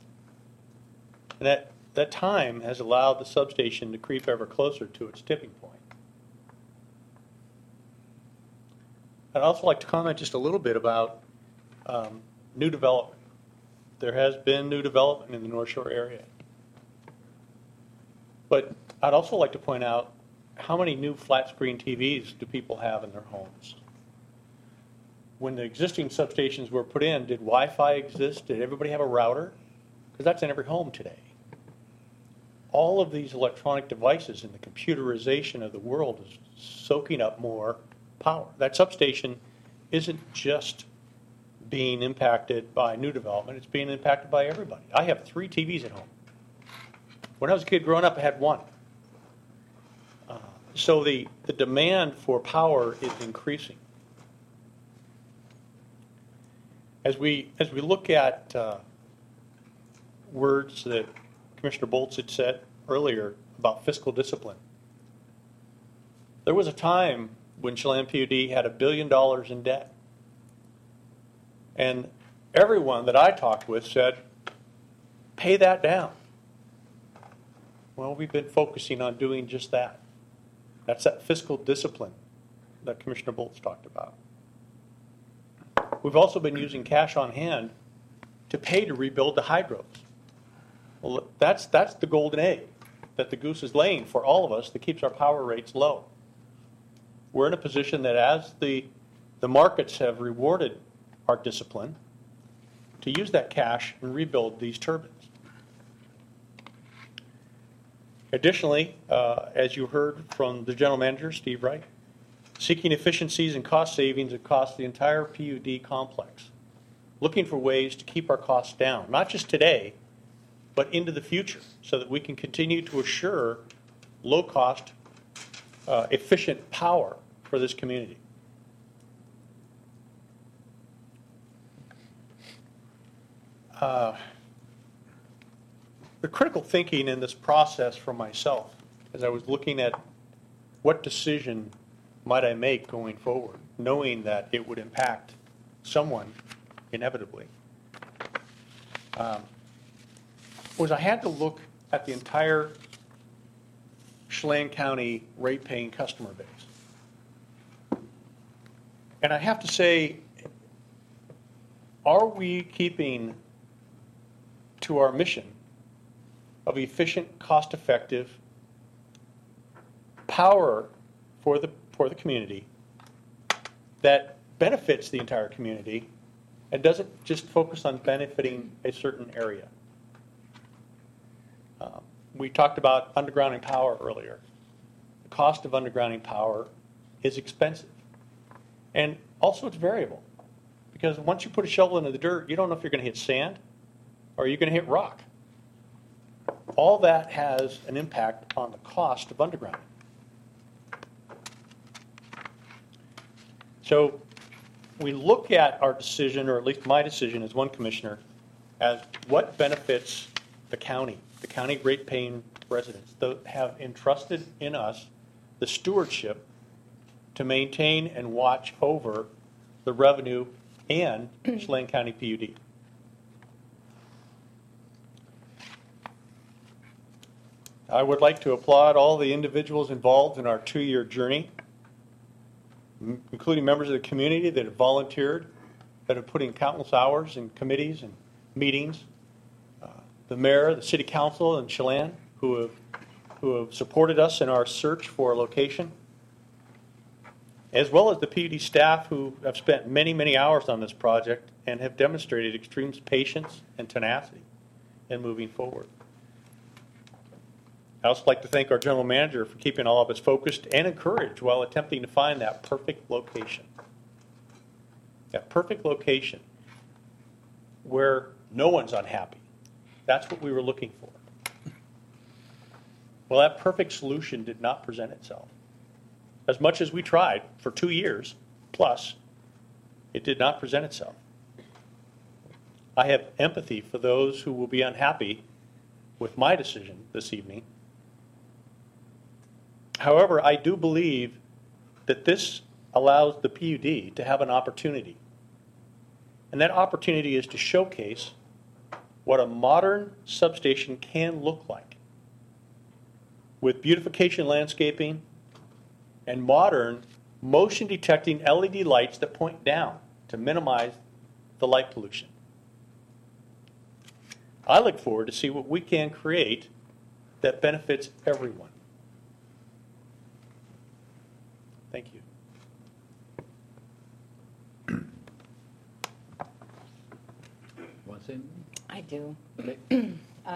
And that time has allowed the substation to creep ever closer to its tipping point. I'd also like to comment just a little bit about new development. There has been new development in the North Shore area. But I'd also like to point out, how many new flat screen TVs do people have in their homes? When the existing substations were put in, did Wi-Fi exist? Did everybody have a router? Because that's in every home today. All of these electronic devices and the computerization of the world is soaking up more power. That substation isn't just being impacted by new development, it's being impacted by everybody. I have 3 TVs at home. When I was a kid growing up, I had 1. So the demand for power is increasing. As we look at words that Commissioner Bolts had said earlier about fiscal discipline, there was a time when Chelan PUD had $1 billion in debt. And everyone that I talked with said, pay that down. Well, we've been focusing on doing just that. That's that fiscal discipline that Commissioner Bolts talked about. We've also been using cash on hand to pay to rebuild the hydros. Well, that's the golden egg that the goose is laying for all of us that keeps our power rates low. we're in a position that as the markets have rewarded our discipline, to use that cash and rebuild these turbines. Additionally, as you heard from the general manager, Steve Wright, seeking efficiencies and cost savings across the entire PUD complex, looking for ways to keep our costs down, not just today, but into the future, so that we can continue to assure low-cost, efficient power for this community. The critical thinking in this process for myself, as I was looking at what decision might I make going forward, knowing that it would impact someone inevitably, was I had to look at the entire Chelan County rate-paying customer base. And I have to say, are we keeping to our mission of efficient, cost-effective power for the community that benefits the entire community and doesn't just focus on benefiting a certain area? We talked about undergrounding power earlier. The cost of undergrounding power is expensive. And also it's variable. Because once you put a shovel into the dirt, you don't know if you're going to hit sand or you're going to hit rock. All that has an impact on the cost of undergrounding. So we look at our decision, or at least my decision as one commissioner, as what benefits the county rate-paying residents that have entrusted in us the stewardship to maintain and watch over the revenue and Chelan County PUD. I would like to applaud all the individuals involved in our 2-year journey, including members of the community that have volunteered, that have put in countless hours in committees and meetings, the mayor, the city council in Chelan, who have supported us in our search for a location, as well as the PUD staff who have spent many, many hours on this project and have demonstrated extreme patience and tenacity in moving forward. I also like to thank our general manager for keeping all of us focused and encouraged while attempting to find that perfect location. That perfect location where no one's unhappy. That's what we were looking for. Well, that perfect solution did not present itself. As much as we tried for 2 years plus, it did not present itself. I have empathy for those who will be unhappy with my decision this evening. However, I do believe that this allows the PUD to have an opportunity. And that opportunity is to showcase what a modern substation can look like, with beautification landscaping and modern motion detecting LED lights that point down to minimize the light pollution. I look forward to see what we can create that benefits everyone. Thank you. Want to say anything? I do. Okay.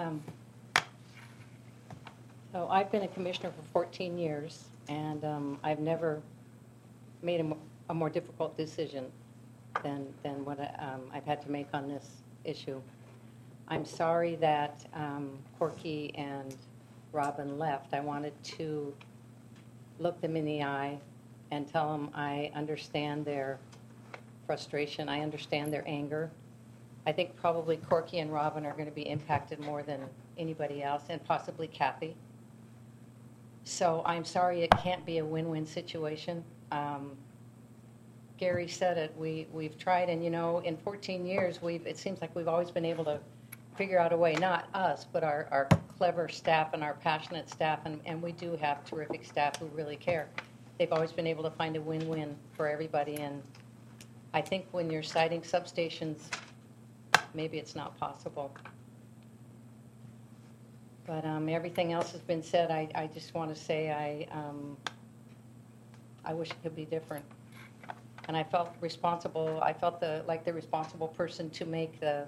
So I've been a commissioner for 14 years, and I've never made a more difficult decision than what I've had to make on this issue. I'm sorry that Corky and Robin left. I wanted to look them in the eye and tell them I understand their frustration. I understand their anger. I think probably Corky and Robin are going to be impacted more than anybody else, and possibly Kathy. So I'm sorry it can't be a win-win situation. Gary said it. We've tried, and in 14 years, it seems like we've always been able to figure out a way. Not us, but our clever staff and our passionate staff, and we do have terrific staff who really care. They've always been able to find a win-win for everybody, and I think when you're siting substations, maybe it's not possible. But everything else has been said. I just want to say I wish it could be different. And I felt responsible. I felt like the responsible person to make the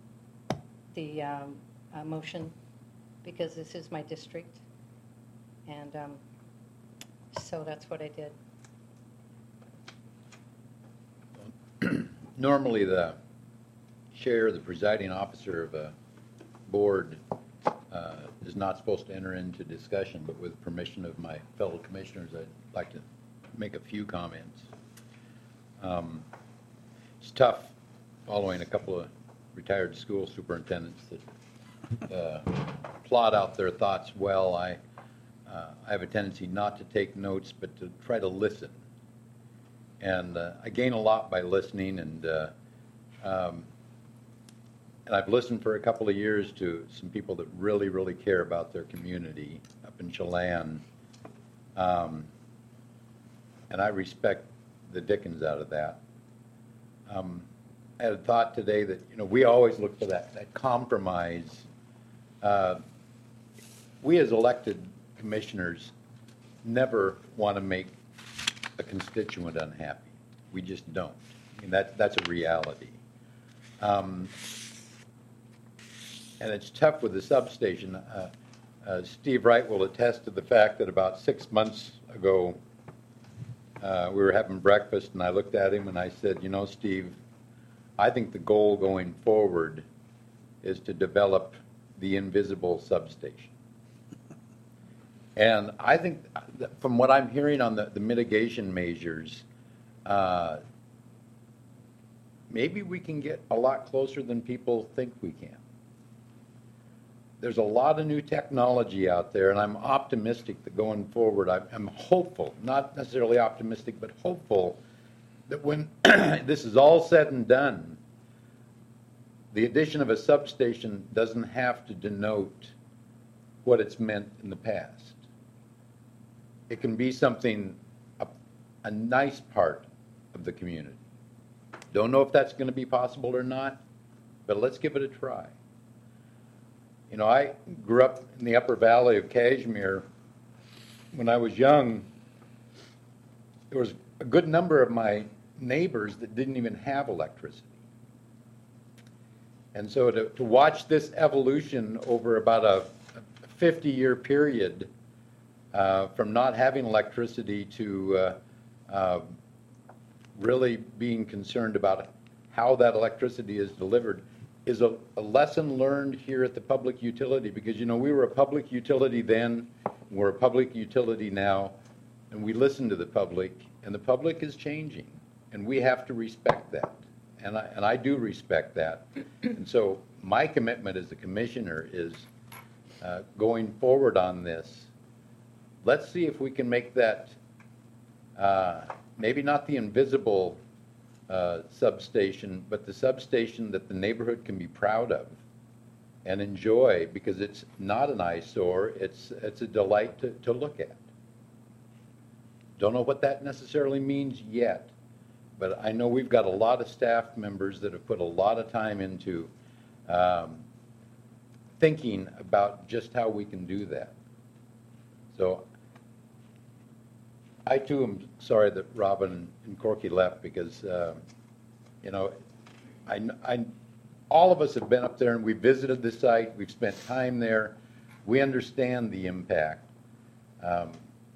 motion, because this is my district, and so that's what I did. Normally, the chair, the presiding officer of a board, is not supposed to enter into discussion, but with permission of my fellow commissioners, I'd like to make a few comments. It's tough following a couple of retired school superintendents that plot out their thoughts well. I have a tendency not to take notes, but to try to listen. And I gain a lot by listening, and I've listened for a couple of years to some people that really, really care about their community up in Chelan. And I respect the dickens out of that. I had a thought today that, we always look for that compromise. We as elected commissioners never want to make a constituent unhappy. We just don't. I mean, that's a reality. And it's tough with the substation. Steve Wright will attest to the fact that about 6 months ago, we were having breakfast, and I looked at him and I said, Steve, I think the goal going forward is to develop the invisible substation. And I think that from what I'm hearing on the mitigation measures, maybe we can get a lot closer than people think we can. There's a lot of new technology out there, and I'm optimistic that going forward, I'm hopeful, not necessarily optimistic, but hopeful that when this is all said and done, the addition of a substation doesn't have to denote what it's meant in the past. It can be something, a nice part of the community. Don't know if that's going to be possible or not, but let's give it a try. I grew up in the upper valley of Cashmere. When I was young, there was a good number of my neighbors that didn't even have electricity. And so to watch this evolution over about a 50-year period from not having electricity to really being concerned about how that electricity is delivered is a lesson learned here at the public utility, because we were a public utility then, we're a public utility now, and we listen to the public, and the public is changing, and we have to respect that, and I do respect that. And so my commitment as a commissioner is going forward on this. Let's see if we can make that maybe not the invisible substation, but the substation that the neighborhood can be proud of and enjoy, because it's not an eyesore, it's a delight to look at. Don't know what that necessarily means yet, but I know we've got a lot of staff members that have put a lot of time into thinking about just how we can do that. So I too am sorry that Robin and Corky left, because all of us have been up there and we visited the site. We've spent time there. We understand the impact, and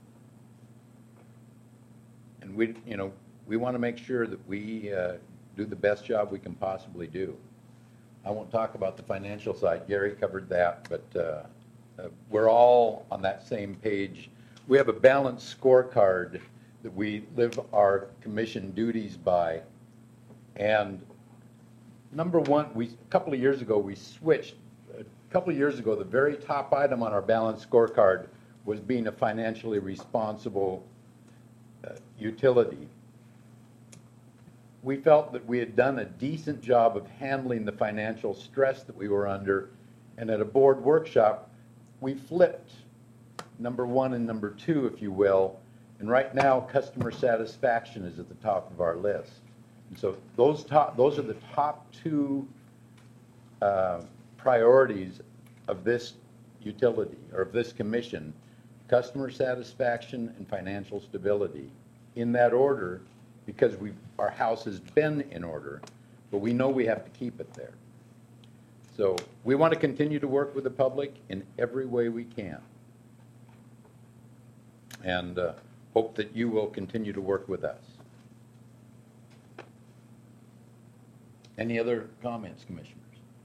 we want to make sure that we do the best job we can possibly do. I won't talk about the financial side. Gary covered that, but we're all on that same page. We have a balanced scorecard that we live our commission duties by. And number one, a couple of years ago, we switched. A couple of years ago, the very top item on our balanced scorecard was being a financially responsible utility. We felt that we had done a decent job of handling the financial stress that we were under, and at a board workshop, we flipped number one and number two, if you will, and right now customer satisfaction is at the top of our list. And so those are the top two priorities of this utility, or of this commission: customer satisfaction and financial stability. in that order because our house has been in order, but we know we have to keep it there. So we want to continue to work with the public in every way we can. And hope that you will continue to work with us. Any other comments, commissioners?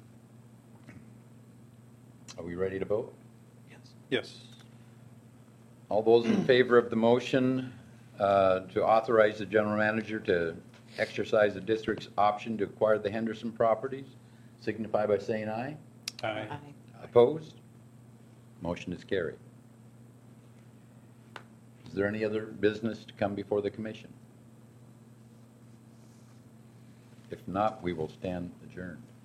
Are we ready to vote? Yes. All those in favor of the motion to authorize the general manager to exercise the district's option to acquire the Henderson properties, signify by saying aye. Aye. Opposed? Motion is carried. Is there any other business to come before the commission? If not, we will stand adjourned.